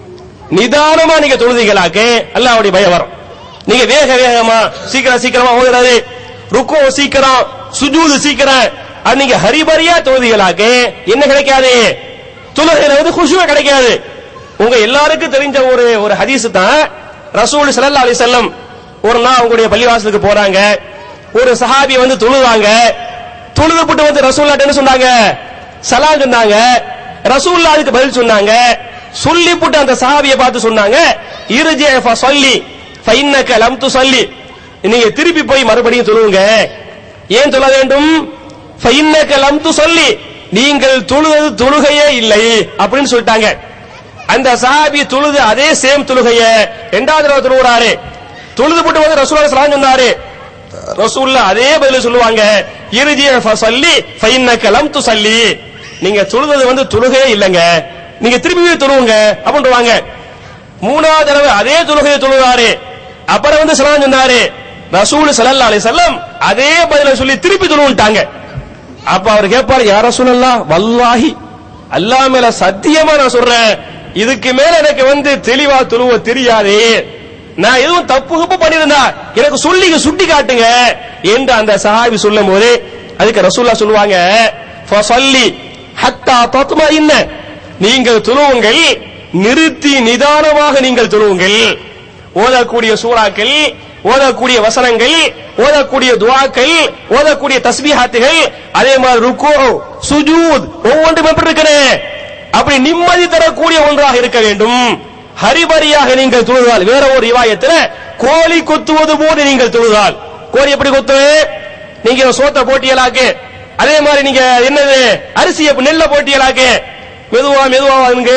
B: நிதானமா நீங்க தொழுதீங்களாக்க அல்லாஹ்வுடைய பயம் வரும். நீங்க வேக வேகமா சீக்கிரம் சீக்கிரமா ஓடுறது, ருக்கு சீக்கிரம், சுஜூது சீக்கிரம், அது நீங்க ஹரிபரியா தொழுதீங்களாக்க என்ன கிடைக்காது, தொழுகையில வந்து குஷ்ஷு கிடைக்காது. உங்க எல்லாருக்கும் தெரிஞ்ச ஒரு ஒரு ஹதீஸ் தான். ரசூல் ஸல்லல்லாஹு அலைஹி வஸல்லம் ஒரு நாள் அவங்களுடைய பள்ளிவாசலுக்கு போறாங்க. ஒரு சஹாபி வந்து தொழுவாங்க. தொழுதுபட்டு வந்து ரசூலுல்லாஹ் என்ன சொன்னாங்க, சலாம் சொன்னாங்க. ரசூலுல்லாஹ் அதுக்கு பதில் சொன்னாங்க. சொல்லிப்புட்டு அந்த சஹாபியை பார்த்து சொன்னாங்க, இர்ஜி ஃபஸல்லி ஃபஇன்னக லம் துஸல்லி, நீங்க திருப்பி போய் மறுபடியும் தொழுவுங்க. ஏன் தொழ வேண்டும், ஃபஇன்னக லம் துஸல்லி, நீங்கள் தொழுது தொழுகையே இல்லை அப்படின்னு சொல்லிட்டாங்க. அந்த சஹாபி தொழுது அதே சேம் தொழுகைய இரண்டாவது தடவை தொழுகிறாரு. தொழுது போட்டு வந்து ரசூலுல்லாஹ் ஸல்லல்லாஹு சொன்னாரு. ரசூலுல்லாஹ் அதே பதில் சொல்லுவாங்க, இர்ஜி ஃபஸல்லி ஃபஇன்னக லம் துஸல்லி, நீங்க தொழுது வந்து தொழுகையே இல்லங்க, நீங்க திருப்பி தொழுவுங்க அப்படின்றாங்க. மூணாவது தடவை அதே தொழுகையை தொழுகிறாரு. அப்புறம் வந்து ஸல்லல்லாஹு சொன்னாரு. ரசூல் ஸல்லல்லாஹு அலைஹி வஸல்லம் அதே பதில சொல்லி திருப்பி தொழுவுட்டாங்க. அப்ப அவர் கேட்பாரு, யா ரசூலல்லாஹ் வல்லாஹி அல்லாஹ் மேல சத்தியமா நான் சொல்றேன், இதுக்கு மேல எனக்கு வந்து தெளிவா தொழுவ தெரியாது, நான் எதுவும் தப்பு தப்பு பண்ணிருந்தா எனக்கு சொல்லி சுட்டி காட்டுங்க என்று அந்த சஹாபி சொல்லும் போது அதுக்கு ரசூலுல்லாஹ் சொல்லுவாங்க, ஃபஸல்லி ஹத்தா தத்மஇன்ன, நீங்கள் தொழுவுங்கள், நிறுத்தி நிதானமாக நீங்கள் தொழுவுங்கள். ஓதக்கூடிய சூறாக்கள், ஓதக்கூடிய வசனங்கள், ஓதக்கூடிய துஆக்கள், ஓதக்கூடிய தஸ்பீஹாத்துகள், அதே மாதிரி ருக்கு சுஜூத் ஒவ்வொன்றும் எப்படி இருக்கிறது, அப்படி நிம்மதி தரக்கூடிய ஒன்றாக இருக்க வேண்டும். ஹரிபரியாக நீங்கள் தொழுதால், வேற ஒரு ரிவாயத்துல கோழி கொத்துவது போது நீங்கள் தொழுதால், கோழி எப்படி கொத்து, நீங்க சோத்த போட்டியலாக்கு, அதே மாதிரி நீங்க என்னது அரிசிய நெல்ல போட்டியலாக்கு, மெதுவா மெதுவா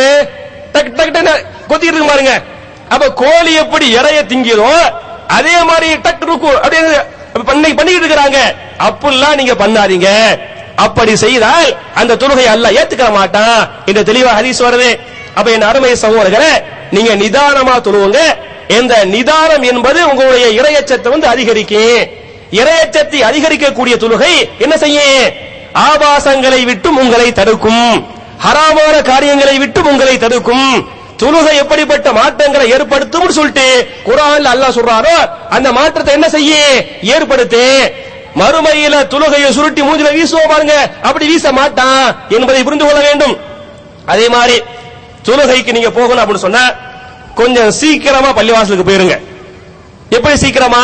B: டக் டக் கொத்திட்டு இருக்கு பாருங்க. அப்ப கோழி எப்படி இறைய திங்கிறோம் அதே மாதிரி டக் ருக்கு அப்படி பண்ணிட்டு இருக்கிறாங்க. அப்படிலாம் நீங்க பண்ணாதீங்க. அப்படி செய்தால் அந்த தொழுகை அல்லாஹ் ஏத்துக்க மாட்டான் என்ற தெளிவா ஹதீஸ் வருது. அப்ப என் அருமை சகோதரர்களே, நீங்க நிதானமா தொழுவுங்க. இந்த நிதானம் என்பது உங்களுடைய இறையச்சத்தை வந்து அதிகரிக்கும். இறையச்சத்தை அதிகரிக்கக்கூடிய தொழுகை என்ன செய்யும், ஆபாசங்களை விட்டு உங்களை தடுக்கும், ஹராமான காரியங்களை விட்டு உங்களை தடுக்கும். தொழுகை எப்படிப்பட்ட மாற்றங்களை ஏற்படுத்தும் சொல்லிட்டு குர்ஆன்ல அல்லாஹ் சொல்றாரோ அந்த மாற்றத்தை என்ன செய்ய ஏற்படுத்து. மறுமையில தொழுகையை சுருட்டி மூஞ்சில வீசுவோம் பாருங்க, அப்படி வீச மாட்டான் என்பதை புரிந்து கொள்ள வேண்டும். அதே மாதிரி தொழுகைக்கு நீங்க போகணும் அப்படின்னு சொன்னா கொஞ்சம் சீக்கிரமா பள்ளிவாசலுக்கு போயிருங்க. எப்படி சீக்கிரமா,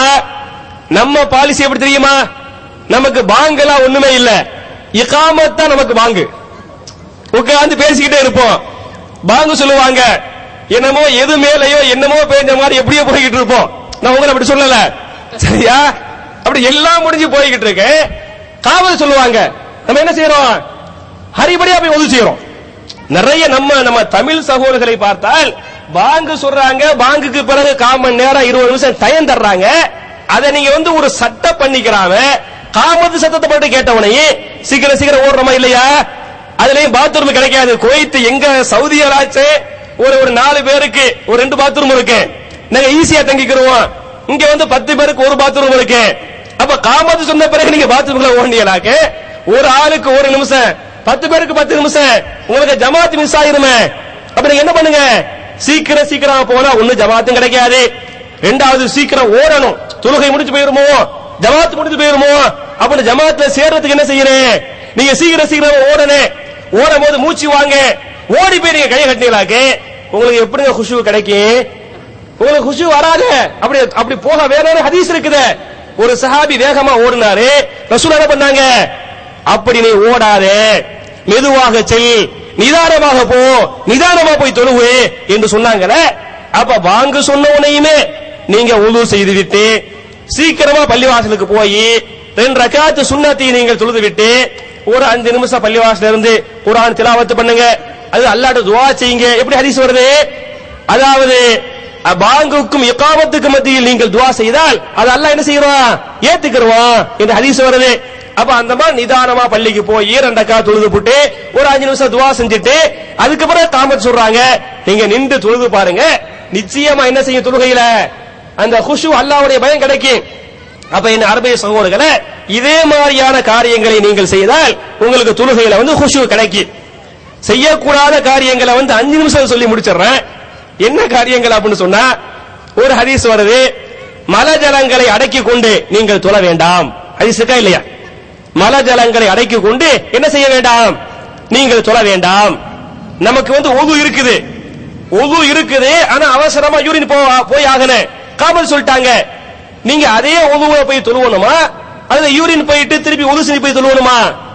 B: நம்ம பாலிசி எப்படி தெரியுமா, நமக்கு பாங்கெல்லாம் ஒண்ணுமே இல்ல, இகாமத் தான் நமக்கு பாங்கு. உட்கார்ந்து பேசிக்கிட்டே இருப்போம், பாங்கு சொல்லுவாங்க, என்னமோ எது மேலையோ என்னமோ பேஞ்ச மாதிரி எப்படியோ போய்கிட்டு இருப்போம். நான் உங்களை அப்படி சொல்லல, சரியா? அப்படி எல்லாம் முடிஞ்சு போய்கிட்டு இருக்கு. காவல் சொல்லுவாங்க, நம்ம என்ன செய்யறோம், ஹரிபடியா போய் ஒது செய்யறோம். நிறைய நம்ம நம்ம தமிழ் சகோதரர்களை பார்த்தால் பாங்கு சொல்றாங்க, பாங்குக்கு பிறகு கால் மணி நேரம் இருபது நிமிஷம் டைம் தர்றாங்க. அதை நீங்க வந்து ஒரு சட்டம் பண்ணிக்கிறாங்க. காமத்து சத்தத்தை மட்டும் கேட்டவனையே சீக்கிரம் சீக்கிரம் ஓடுறோமா இல்லையா? அதுலயும் பாத்ரூம் கிடைக்காது. குவைத் எங்க சவுதியாச்சு ஒரு ஒரு நாலு பேருக்கு ஒரு ரெண்டு பாத்ரூம் இருக்கு, நாங்க ஈஸியா தங்கிக்கிறோம். இங்க வந்து பத்து பேருக்கு ஒரு பாத்ரூம் இருக்கு. அப்ப காமத்து சொன்ன பிறகு நீங்க பாத்ரூம்ல ஓடியலாக்க ஒரு ஆளுக்கு ஒரு நிமிஷம், பத்து பேருக்கு பத்து நிமிஷம், உங்களுக்கு ஜமாத் மிஸ் ஆயிருமே. அப்ப நீங்க என்ன பண்ணுங்க, சீக்கிரம் சீக்கிரம் போனா ஒண்ணு ஜமாத்தும் கிடைக்காது, ரெண்டாவது சீக்கிரம் ஓடணும், தொழுகை முடிச்சு போயிருமோ, ஜமாத் முடிச்சு போயிருமோ. அப்ப ஜமாத்ல சேர்றதுக்கு என்ன செய்யறேன், நீங்க சீக்கிரம் சீக்கிரம் ஓடனே, ஓடும் போது மூச்சு வாங்க, ஓடி போய் நீங்க கை கட்டினீங்களாக்க உங்களுக்கு எப்படிங்க குஷு கிடைக்கும், உங்களுக்கு குஷு வராது. அப்படி அப்படி போக வேற ஹதீஸ் இருக்குது. ஒரு சஹாபி வேகமா ஓடினாரு, ரசூல் என்ன பண்ணாங்க, அப்படி நீ ஓடாதே, மெதுவாக செல், நிதானமாக போ, நிதானமா போய் தொழுவு என்று சொன்னாங்களே. அப்ப வாங்க சொன்ன உடனேயுமே நீங்க உது செய்து விட்டு சீக்கிரமா பள்ளிவாசலுக்கு போய் ரெண்டு ரக்காத்து சுன்னத்தை நீங்கள் தொழுது விட்டு ஒரு அஞ்சு நிமிஷம் பள்ளிவாசல இருந்து குர்ஆன் திலாவத் பண்ணுங்க, அது அல்லாஹ்ட்ட துஆ செய்யுங்க. எப்படி ஹதீஸ் வருது? அதாவது பாங்குக்கும் இகாமத்துக்கும் மத்தியில் நீங்கள் துஆ செய்தால் அது அல்லாஹ் என்ன செய்வான்? ஏத்துக்குவான் என்று ஹதீஸ் வருது. அப்ப அந்த மாதிரி நிதானமா பள்ளிக்கு போய் ரெண்டு ரக்காத் தொழுது போட்டு ஒரு அஞ்சு நிமிஷம் துஆ செஞ்சுட்டு அதுக்கப்புறம் காமத் சொல்றாங்க, நீங்க நின்று தொழுது பாருங்க, நிச்சயமா என்ன செய்யும் தொழுகையில அந்த குஷு அல்லாஹ்வுடைய பயம் கிடைக்கும். அப்ப என்ன அரபிய சகோதரர்களே, இதே மாதிரியான காரியங்களை நீங்கள் செய்தால் உங்களுக்கு தொழுகையில வந்து குஷு கிடைக்கும். செய்யக்கூடாத காரியங்களை வந்து அஞ்சு நிமிஷம் சொல்லி முடிச்சிடுறேன். என்ன காரியங்கள் அப்படின்னு சொன்னா, ஒரு ஹதீஸ் வருது, மலஜலங்களை அடக்கி கொண்டு நீங்கள் தொழ வேண்டாம். ஹதீஸ் இருக்கா இல்லையா? மலஜலங்களை அடக்கி கொண்டு என்ன செய்ய வேண்டாம்? நீங்கள் தொழ வேண்டாம். நமக்கு வந்து ஒது இருக்குது, ஒது இருக்குது, ஆனா அவசரமா யூரின் போய் ஆகணும், காமல் சொல்லிட்டாங்க. நீங்க அதே ஒதுவுல போய் தொழுவணுமா அல்லது யூரின் போயிட்டு திருப்பி ஒது செஞ்சு போய் தொழுவணுமா?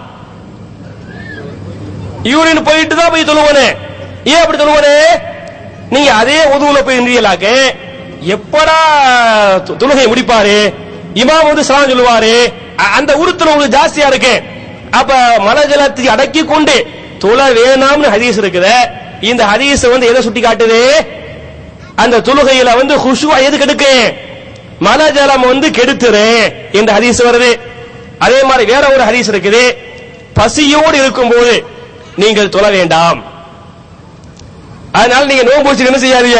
B: யூரின் போயிட்டு தான் போய் தொழுவனே. ஏன் அப்படி தொழுவனே? நீங்க அதே ஒதுவுல போய் நின்றீங்களாக்க எப்படா தொழுகை முடிப்பாரு, இமாம் வந்து சலாம் சொல்லுவாரு, அந்த உறுத்தல் உங்களுக்கு ஜாஸ்தியா இருக்கு. அப்ப மலஜலத்தை அடக்கி கொண்டு தொழ வேணாம்னு ஹதீஸ் இருக்குது. இந்த ஹதீஸ் வந்து எதை சுட்டி காட்டுது? அந்த தொழுகையில வந்து குஷுவா எது கெடுக்கு? மலஜலம் வந்து கெடுத்துரு இந்த ஹதீஸ் வருது. அதே மாதிரி வேற ஒரு ஹதீஸ் இருக்குது, பசியோடு இருக்கும்போது நீங்கள் தொழ வேண்டாம். அதனால நீங்க நோன்பு வச்சு என்ன செய்யாதீங்க,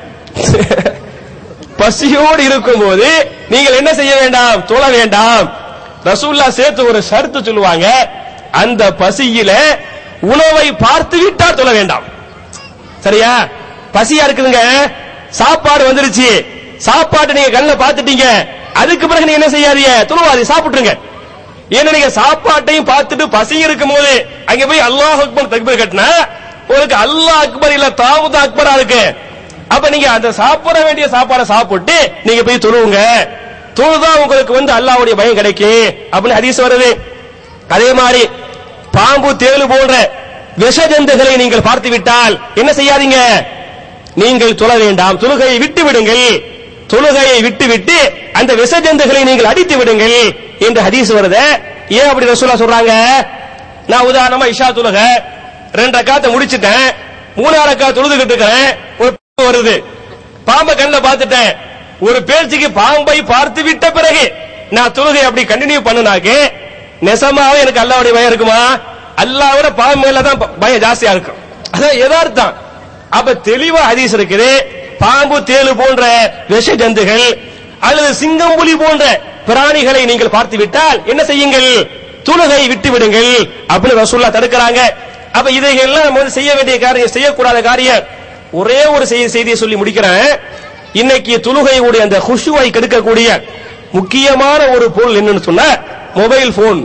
B: பசியோடு இருக்கும்போது நீங்கள் என்ன செய்ய வேண்டாம்? தொழ வேண்டாம். ரசூலுல்லாஹ் சேர்த்து ஒரு ஷர்த்து சொல்லுவாங்க, அந்த பசியில உணவை பார்த்து விட்டால் தொழ வேண்டாம். சரியா? பசியா இருக்குதுங்க, சாப்பாடு வந்துருச்சு, சாப்பாடு நீங்க கண்ணுல பார்த்துட்டீங்க, அதுக்கு பிறகு நீங்க என்ன செய்யாதீங்க? தொழுவாதி, சாப்பிட்டுருங்க. ஏன்னா நீங்க சாப்பாட்டையும் பார்த்துட்டு பசி இருக்கும் போது அங்க போய் அல்லாஹ் அக்பர் தக்பீர் கட்டினா உங்களுக்கு அல்லாஹ் அக்பர் இல்ல தாவூத் அக்பரா இருக்கு. அப்ப நீங்க அந்த சாப்பிட வேண்டிய சாப்பாடை சாப்பிட்டு நீங்க போய் தொழுவுங்க, தொழுதா உங்களுக்கு வந்து அல்லாஹ்வுடைய பயம் கிடைக்கும் அப்படின்னு ஹதீஸ் வருது. அதே மாதிரி பாம்பு தேளு போன்ற விஷ ஜந்துகளை நீங்கள் பார்த்து விட்டால் என்ன செய்யாதீங்க? நீங்கள் தொழ வேண்டாம், தொழுகையை விட்டு விடுங்கள், தொழுகையை விட்டு விட்டு அந்த விஷ ஜந்துகளை நீங்கள் அடித்து விடுங்கள் என்று ஹதீஸ் வருது. ஏன் அப்படி ரசூலுல்லாஹ் சொல்றாங்க? நான் உதாரணமா இஷா தொழுகை ரெண்டு ரக்காத்தை முடிச்சிட்டேன், மூணாவது ரக்காத் தொழுதுகிட்டு இருக்கிறேன், ஒரு வருது, பாம்பை கண்ணில் பார்த்துட்டேன். ஒரு பேச்சுக்கு பாம்பை பார்த்து விட்ட பிறகு நான் தொழுகை அப்படி கண்டினியூ பண்ணுனாக்கு நெசமாவே எனக்கு அல்லாஹ்வுடைய பயம் இருக்குமா? அல்லாஹ்வோட பாம்பு மேல தான் பயம் ஜாஸ்தியா இருக்கும். அதான் யதார்த்தம். அப்ப தெளிவா ஹதீஸ் இருக்குது, பாம்பு தேளு போன்ற விஷ ஜந்துகள் அல்லது சிங்கம் புலி போன்ற பிராணிகளை நீங்கள் பார்த்து விட்டால் என்ன செய்யுங்கள்? தொழுகை விட்டு விடுங்கள் அப்படின்னு ரசூலுல்லாஹ் தடுக்கிறாங்க. அப்ப இதையெல்லாம் நம்ம வந்து செய்ய வேண்டிய காரியம், செய்யக்கூடாத காரியம். ஒரே ஒரு செய்தியை சொல்லி முடிக்கிறேன். இன்னைக்கு தொழுகையுடைய அந்த குஷுவை கெடுக்கக்கூடிய முக்கியமான ஒரு பொருள் என்னன்னு சொன்னா மொபைல் போன்.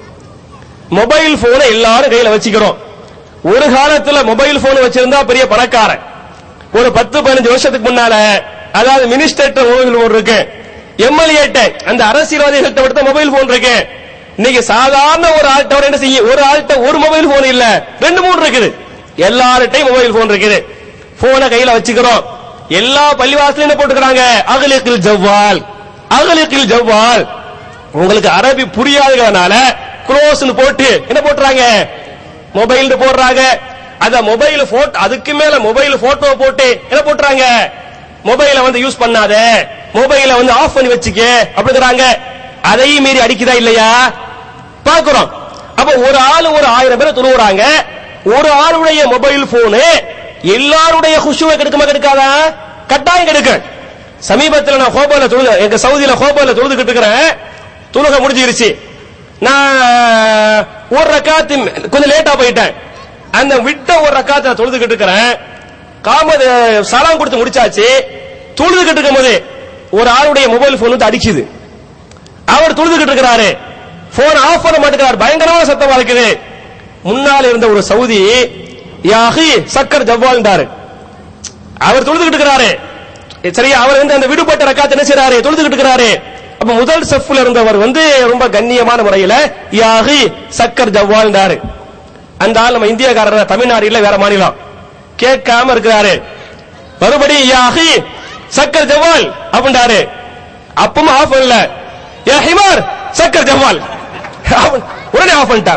B: மொபைல் போனை எல்லாரும் கையில வச்சுக்கிறோம். ஒரு காலத்துல மொபைல் போன் வச்சிருந்தா பெரிய பணக்காரன். ஒரு பத்து பதினஞ்சு வருஷத்துக்கு முன்னால அதாவது மினிஸ்டர்ட்ட மொபைல் போன் இருக்கு, எம்எல்ஏ அந்த அரசியல்வாதிகள்ட்ட விட மொபைல் போன் இருக்கு. இன்னைக்கு சாதாரண ஒரு ஆள்கிட்ட என்ன செய்ய, ஒரு ஆள்கிட்ட ஒரு மொபைல் போன் இல்ல, ரெண்டு மூணு இருக்குது. எல்லார்ட்டையும் மொபைல் போன் இருக்குது. போனை கையில வச்சுக்கிறோம். எல்லா பள்ளிவாசலையும் என்ன போட்டுக்கிறாங்க? அகலிக்கில் ஜவ்வால், அகலிக்கில் ஜவ்வால். உங்களுக்கு அரபி புரியாதனால க்ளோஸ்னு போட்டு என்ன போட்டுறாங்க? மொபைல் போடுறாங்க. அத மொபைல் போட்டோ, அதுக்கு மேல மொபைல் போட்டோ போட்டு என்ன போட்டுறாங்க? மொபைலை வந்து யூஸ் பண்ணாத, மொபைலை வந்து ஆஃப் பண்ணி வச்சுக்க அப்படிங்கிறாங்க. அதையும் மீறி அடிக்குதா இல்லையா? பாக்குறோம். அப்ப ஒரு ஆளு ஒரு ஆயிரம் பேர் தொழுகிறாங்க. ஒரு ஆளுடைய மொபைல் போனு எல்லாருடைய குஷுவை கெடுக்குமா கெடுக்காதா? கட்டாயம் கெடுக்க. சமீபத்தில் நான் ஹோபால தொழுது, எங்க சவுதியில ஹோபால தொழுதுகிட்டு இருக்கிறேன். தொழுகை முடிஞ்சிருச்சு. நான் ஒரு ரக்காத்து கொஞ்சம் லேட்டா போயிட்டேன். அந்த விட்ட ஒரு ரக்காத்தை தொழுதுகிட்டு இருக்கிறேன். காமது சலாம் கொடுத்து முடிச்சாச்சு. தொழுதுகிட்டு இருக்கும் போது ஒரு ஆளுடைய மொபைல் போன் வந்து அடிக்குது. அவர் தொழுதுகிட்டு இருக்கிறாரு, போன் ஆஃப் பண்ண மாட்டேங்கிறார், பயங்கரமான சத்தமா இருக்குது. முன்னால் இருந்த ஒரு சவுதி யாஹி சக்கர் ஜவ்வால் என்றாரு. அவர் தொழுதுகிட்டு இருக்கிறாரு. சரியா? அவர் வந்து அந்த விடுபட்ட ரக்காத்தை என்ன செய்றாரு? தொழுதுகிட்டு இருக்கிறாரு. அப்ப முதல் சஃப்ல இருந்தவர் வந்து ரொம்ப கண்ணியமான முறையில யாஹி சக்கர் ஜவ்வால் என்றாரு. அந்த ஆள் நம்ம இந்தியக்காரர், தமிழ்நாடு இல்ல வேற மாநிலம், கேட்காம இருக்கிறாரு. மறுபடியும் யாஹி சக்கர் ஜவ்வால் அப்படின்றாரு. அப்பவும் ஆஃப் பண்ணல. யா ஹிமார் சக்கர் ஜவால் உடனே ஆஃப் பண்ணிட்டார்.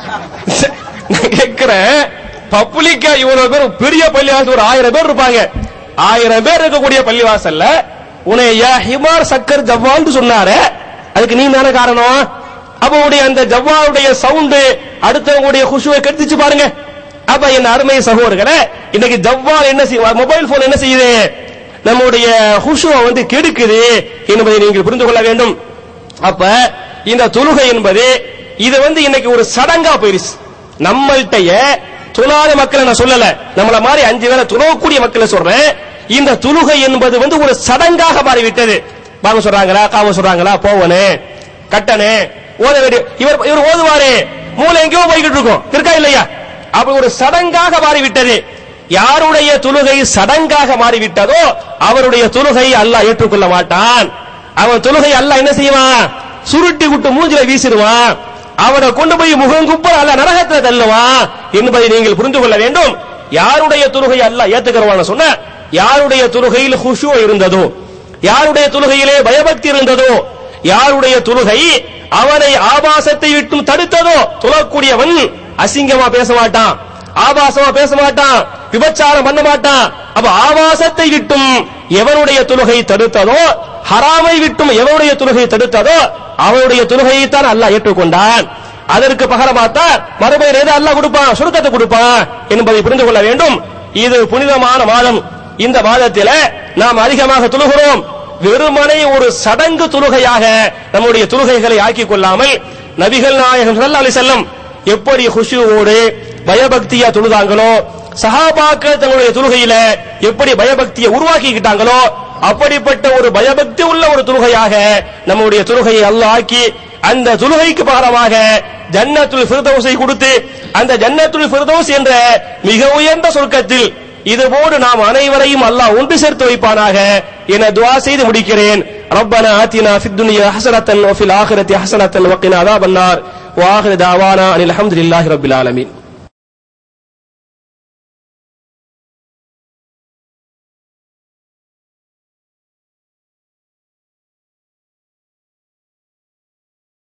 B: நான் கேட்கிறேன், பப்ளிக்கா இவ்வளவு பேர் பெரிய பள்ளிவாசல் ஒரு ஆயிரம் பேர் இருப்பாங்க, ஆயிரம் பேர் இருக்கக்கூடிய பள்ளிவாசல்ல உன்னை யா ஹிமார் சக்கர் ஜவால் சொன்னாரு, அதுக்கு நீ தானே காரணம். அப்ப உடைய அந்த ஜவ்வாவுடைய சவுண்ட் அடுத்தவங்களுடைய குஷுவை கெடுத்துச்சு பாருங்க. அப்ப என் அருமை சகோதரர்களே, இன்னைக்கு ஜவ்வால் என்ன செய்ய, மொபைல் போன் என்ன செய்யுது, நம்முடைய குஷுவை வந்து கெடுக்குது என்பதை நீங்கள் புரிந்து கொள்ள வேண்டும். அப்ப இந்த தொழுகை என்பது இது வந்து இன்னைக்கு ஒரு சடங்கா போயிருச்சு. நம்மள்டைய தொழாத மக்களை நான் சொல்லல, நம்மள மாதிரி அஞ்சு வேளை தொழக்கூடிய மக்களை சொல்றேன். இந்த தொழுகை என்பது வந்து ஒரு சடங்காக மாறிவிட்டது. பாங்க சொல்றாங்களா, காம சொல்றாங்களா, போவனே கட்டனே ஓத வேண்டிய இவர் இவர் ஓதுவாரு, மூளை எங்கேயோ போய்கிட்டு இருக்கும், இருக்கா இல்லையா? அப்ப ஒரு சடங்காக மாறிவிட்டது. யாருடைய தொழுகை சடங்காக மாறிவிட்டதோ அவருடைய தொழுகை அல்லாஹ் ஏற்றுக்கொள்ள மாட்டான். அவன் தொழுகை அல்லாஹ் என்ன செய்வான், சுருட்டி விட்டு மூஞ்சில வீசிடுவான், அவனை கொண்டு போய் முகங்குப்ப அல்லாஹ் நரகத்துல தள்ளுவான் என்பதை நீங்கள் புரிந்து கொள்ள வேண்டும். யாருடைய தொழுகை அல்லாஹ் ஏத்துக்கிறவான்னு சொன்ன, யாருடைய தொழுகையில் குஷூ இருந்ததோ, யாருடைய தொழுகையிலே பயபக்தி இருந்ததோ, யாருடைய தொழுகை அவனை ஆபாசத்தை விட்டும் தடுத்ததோ, தொழக்கூடியவன் அசிங்கமா பேச மாட்டான், ஆபாசமா பேச மாட்டான், விபச்சாரம் பண்ண மாட்டான். அப்ப ஆபாசத்தை விட்டும் எவனுடைய தொழுகை தடுத்ததோ, ஹராமை விட்டும் எவனுடைய தொழுகை தடுத்ததோ அவனுடைய தொழுகையை தான் அல்லாஹ் ஏற்றுக்கொண்டான். அதற்கு பகரமாத்தான் மறுமையில் ஏதோ அல்லாஹ் கொடுப்பான், சுருக்கத்தை கொடுப்பான் என்பதை புரிந்து கொள்ள வேண்டும். இது புனிதமான மாதம். இந்த மாதத்தில நாம் அதிகமாக தொழுகிறோம். வெறுமனை ஒரு சடங்கு தொழுகையாக நம்முடைய தொழுகைகளை ஆக்கிக் கொள்ளாமல் நபிகள் நாயகம் ஸல்லல்லாஹு அலைஹி வஸல்லம் எப்படி குஷூவோடு பயபக்தியா தொழுதாங்களோ, சஹாபாக்கள் தங்களுடைய தொழுகையில எப்படி பயபக்தியை உருவாக்கிக்கிட்டாங்களோ, அப்படிப்பட்ட ஒரு பயபக்தி உள்ள ஒரு தொழுகையாக நம்முடைய தொழுகையை அல்லாஹ் ஆக்கி அந்த தொழுகைக்கு பகரமாக ஜன்னத்துல் ஃபிர்தௌஸை கொடுத்து அந்த ஜன்னத்துல் ஃபிர்தௌஸ் என்ற மிக உயர்ந்த சொர்க்கத்தில் இதுபோடு நாம் அனைவரையும் அல்லாஹ் ஒன்று சேர்த்து வைப்பானாக என துஆ செய்து முடிக்கிறேன். ரப்பனா ஆத்தினா ஃபித் துன்யா ஹஸனத்தன் வ ஃபில் ஆখিরাতি ஹஸனத்தன் வ கினா அஸாபன் நார் வ ஆகிரு தஅவானா அனில் ஹம்துலில்லாஹி ரப்பில் ஆலமீன்.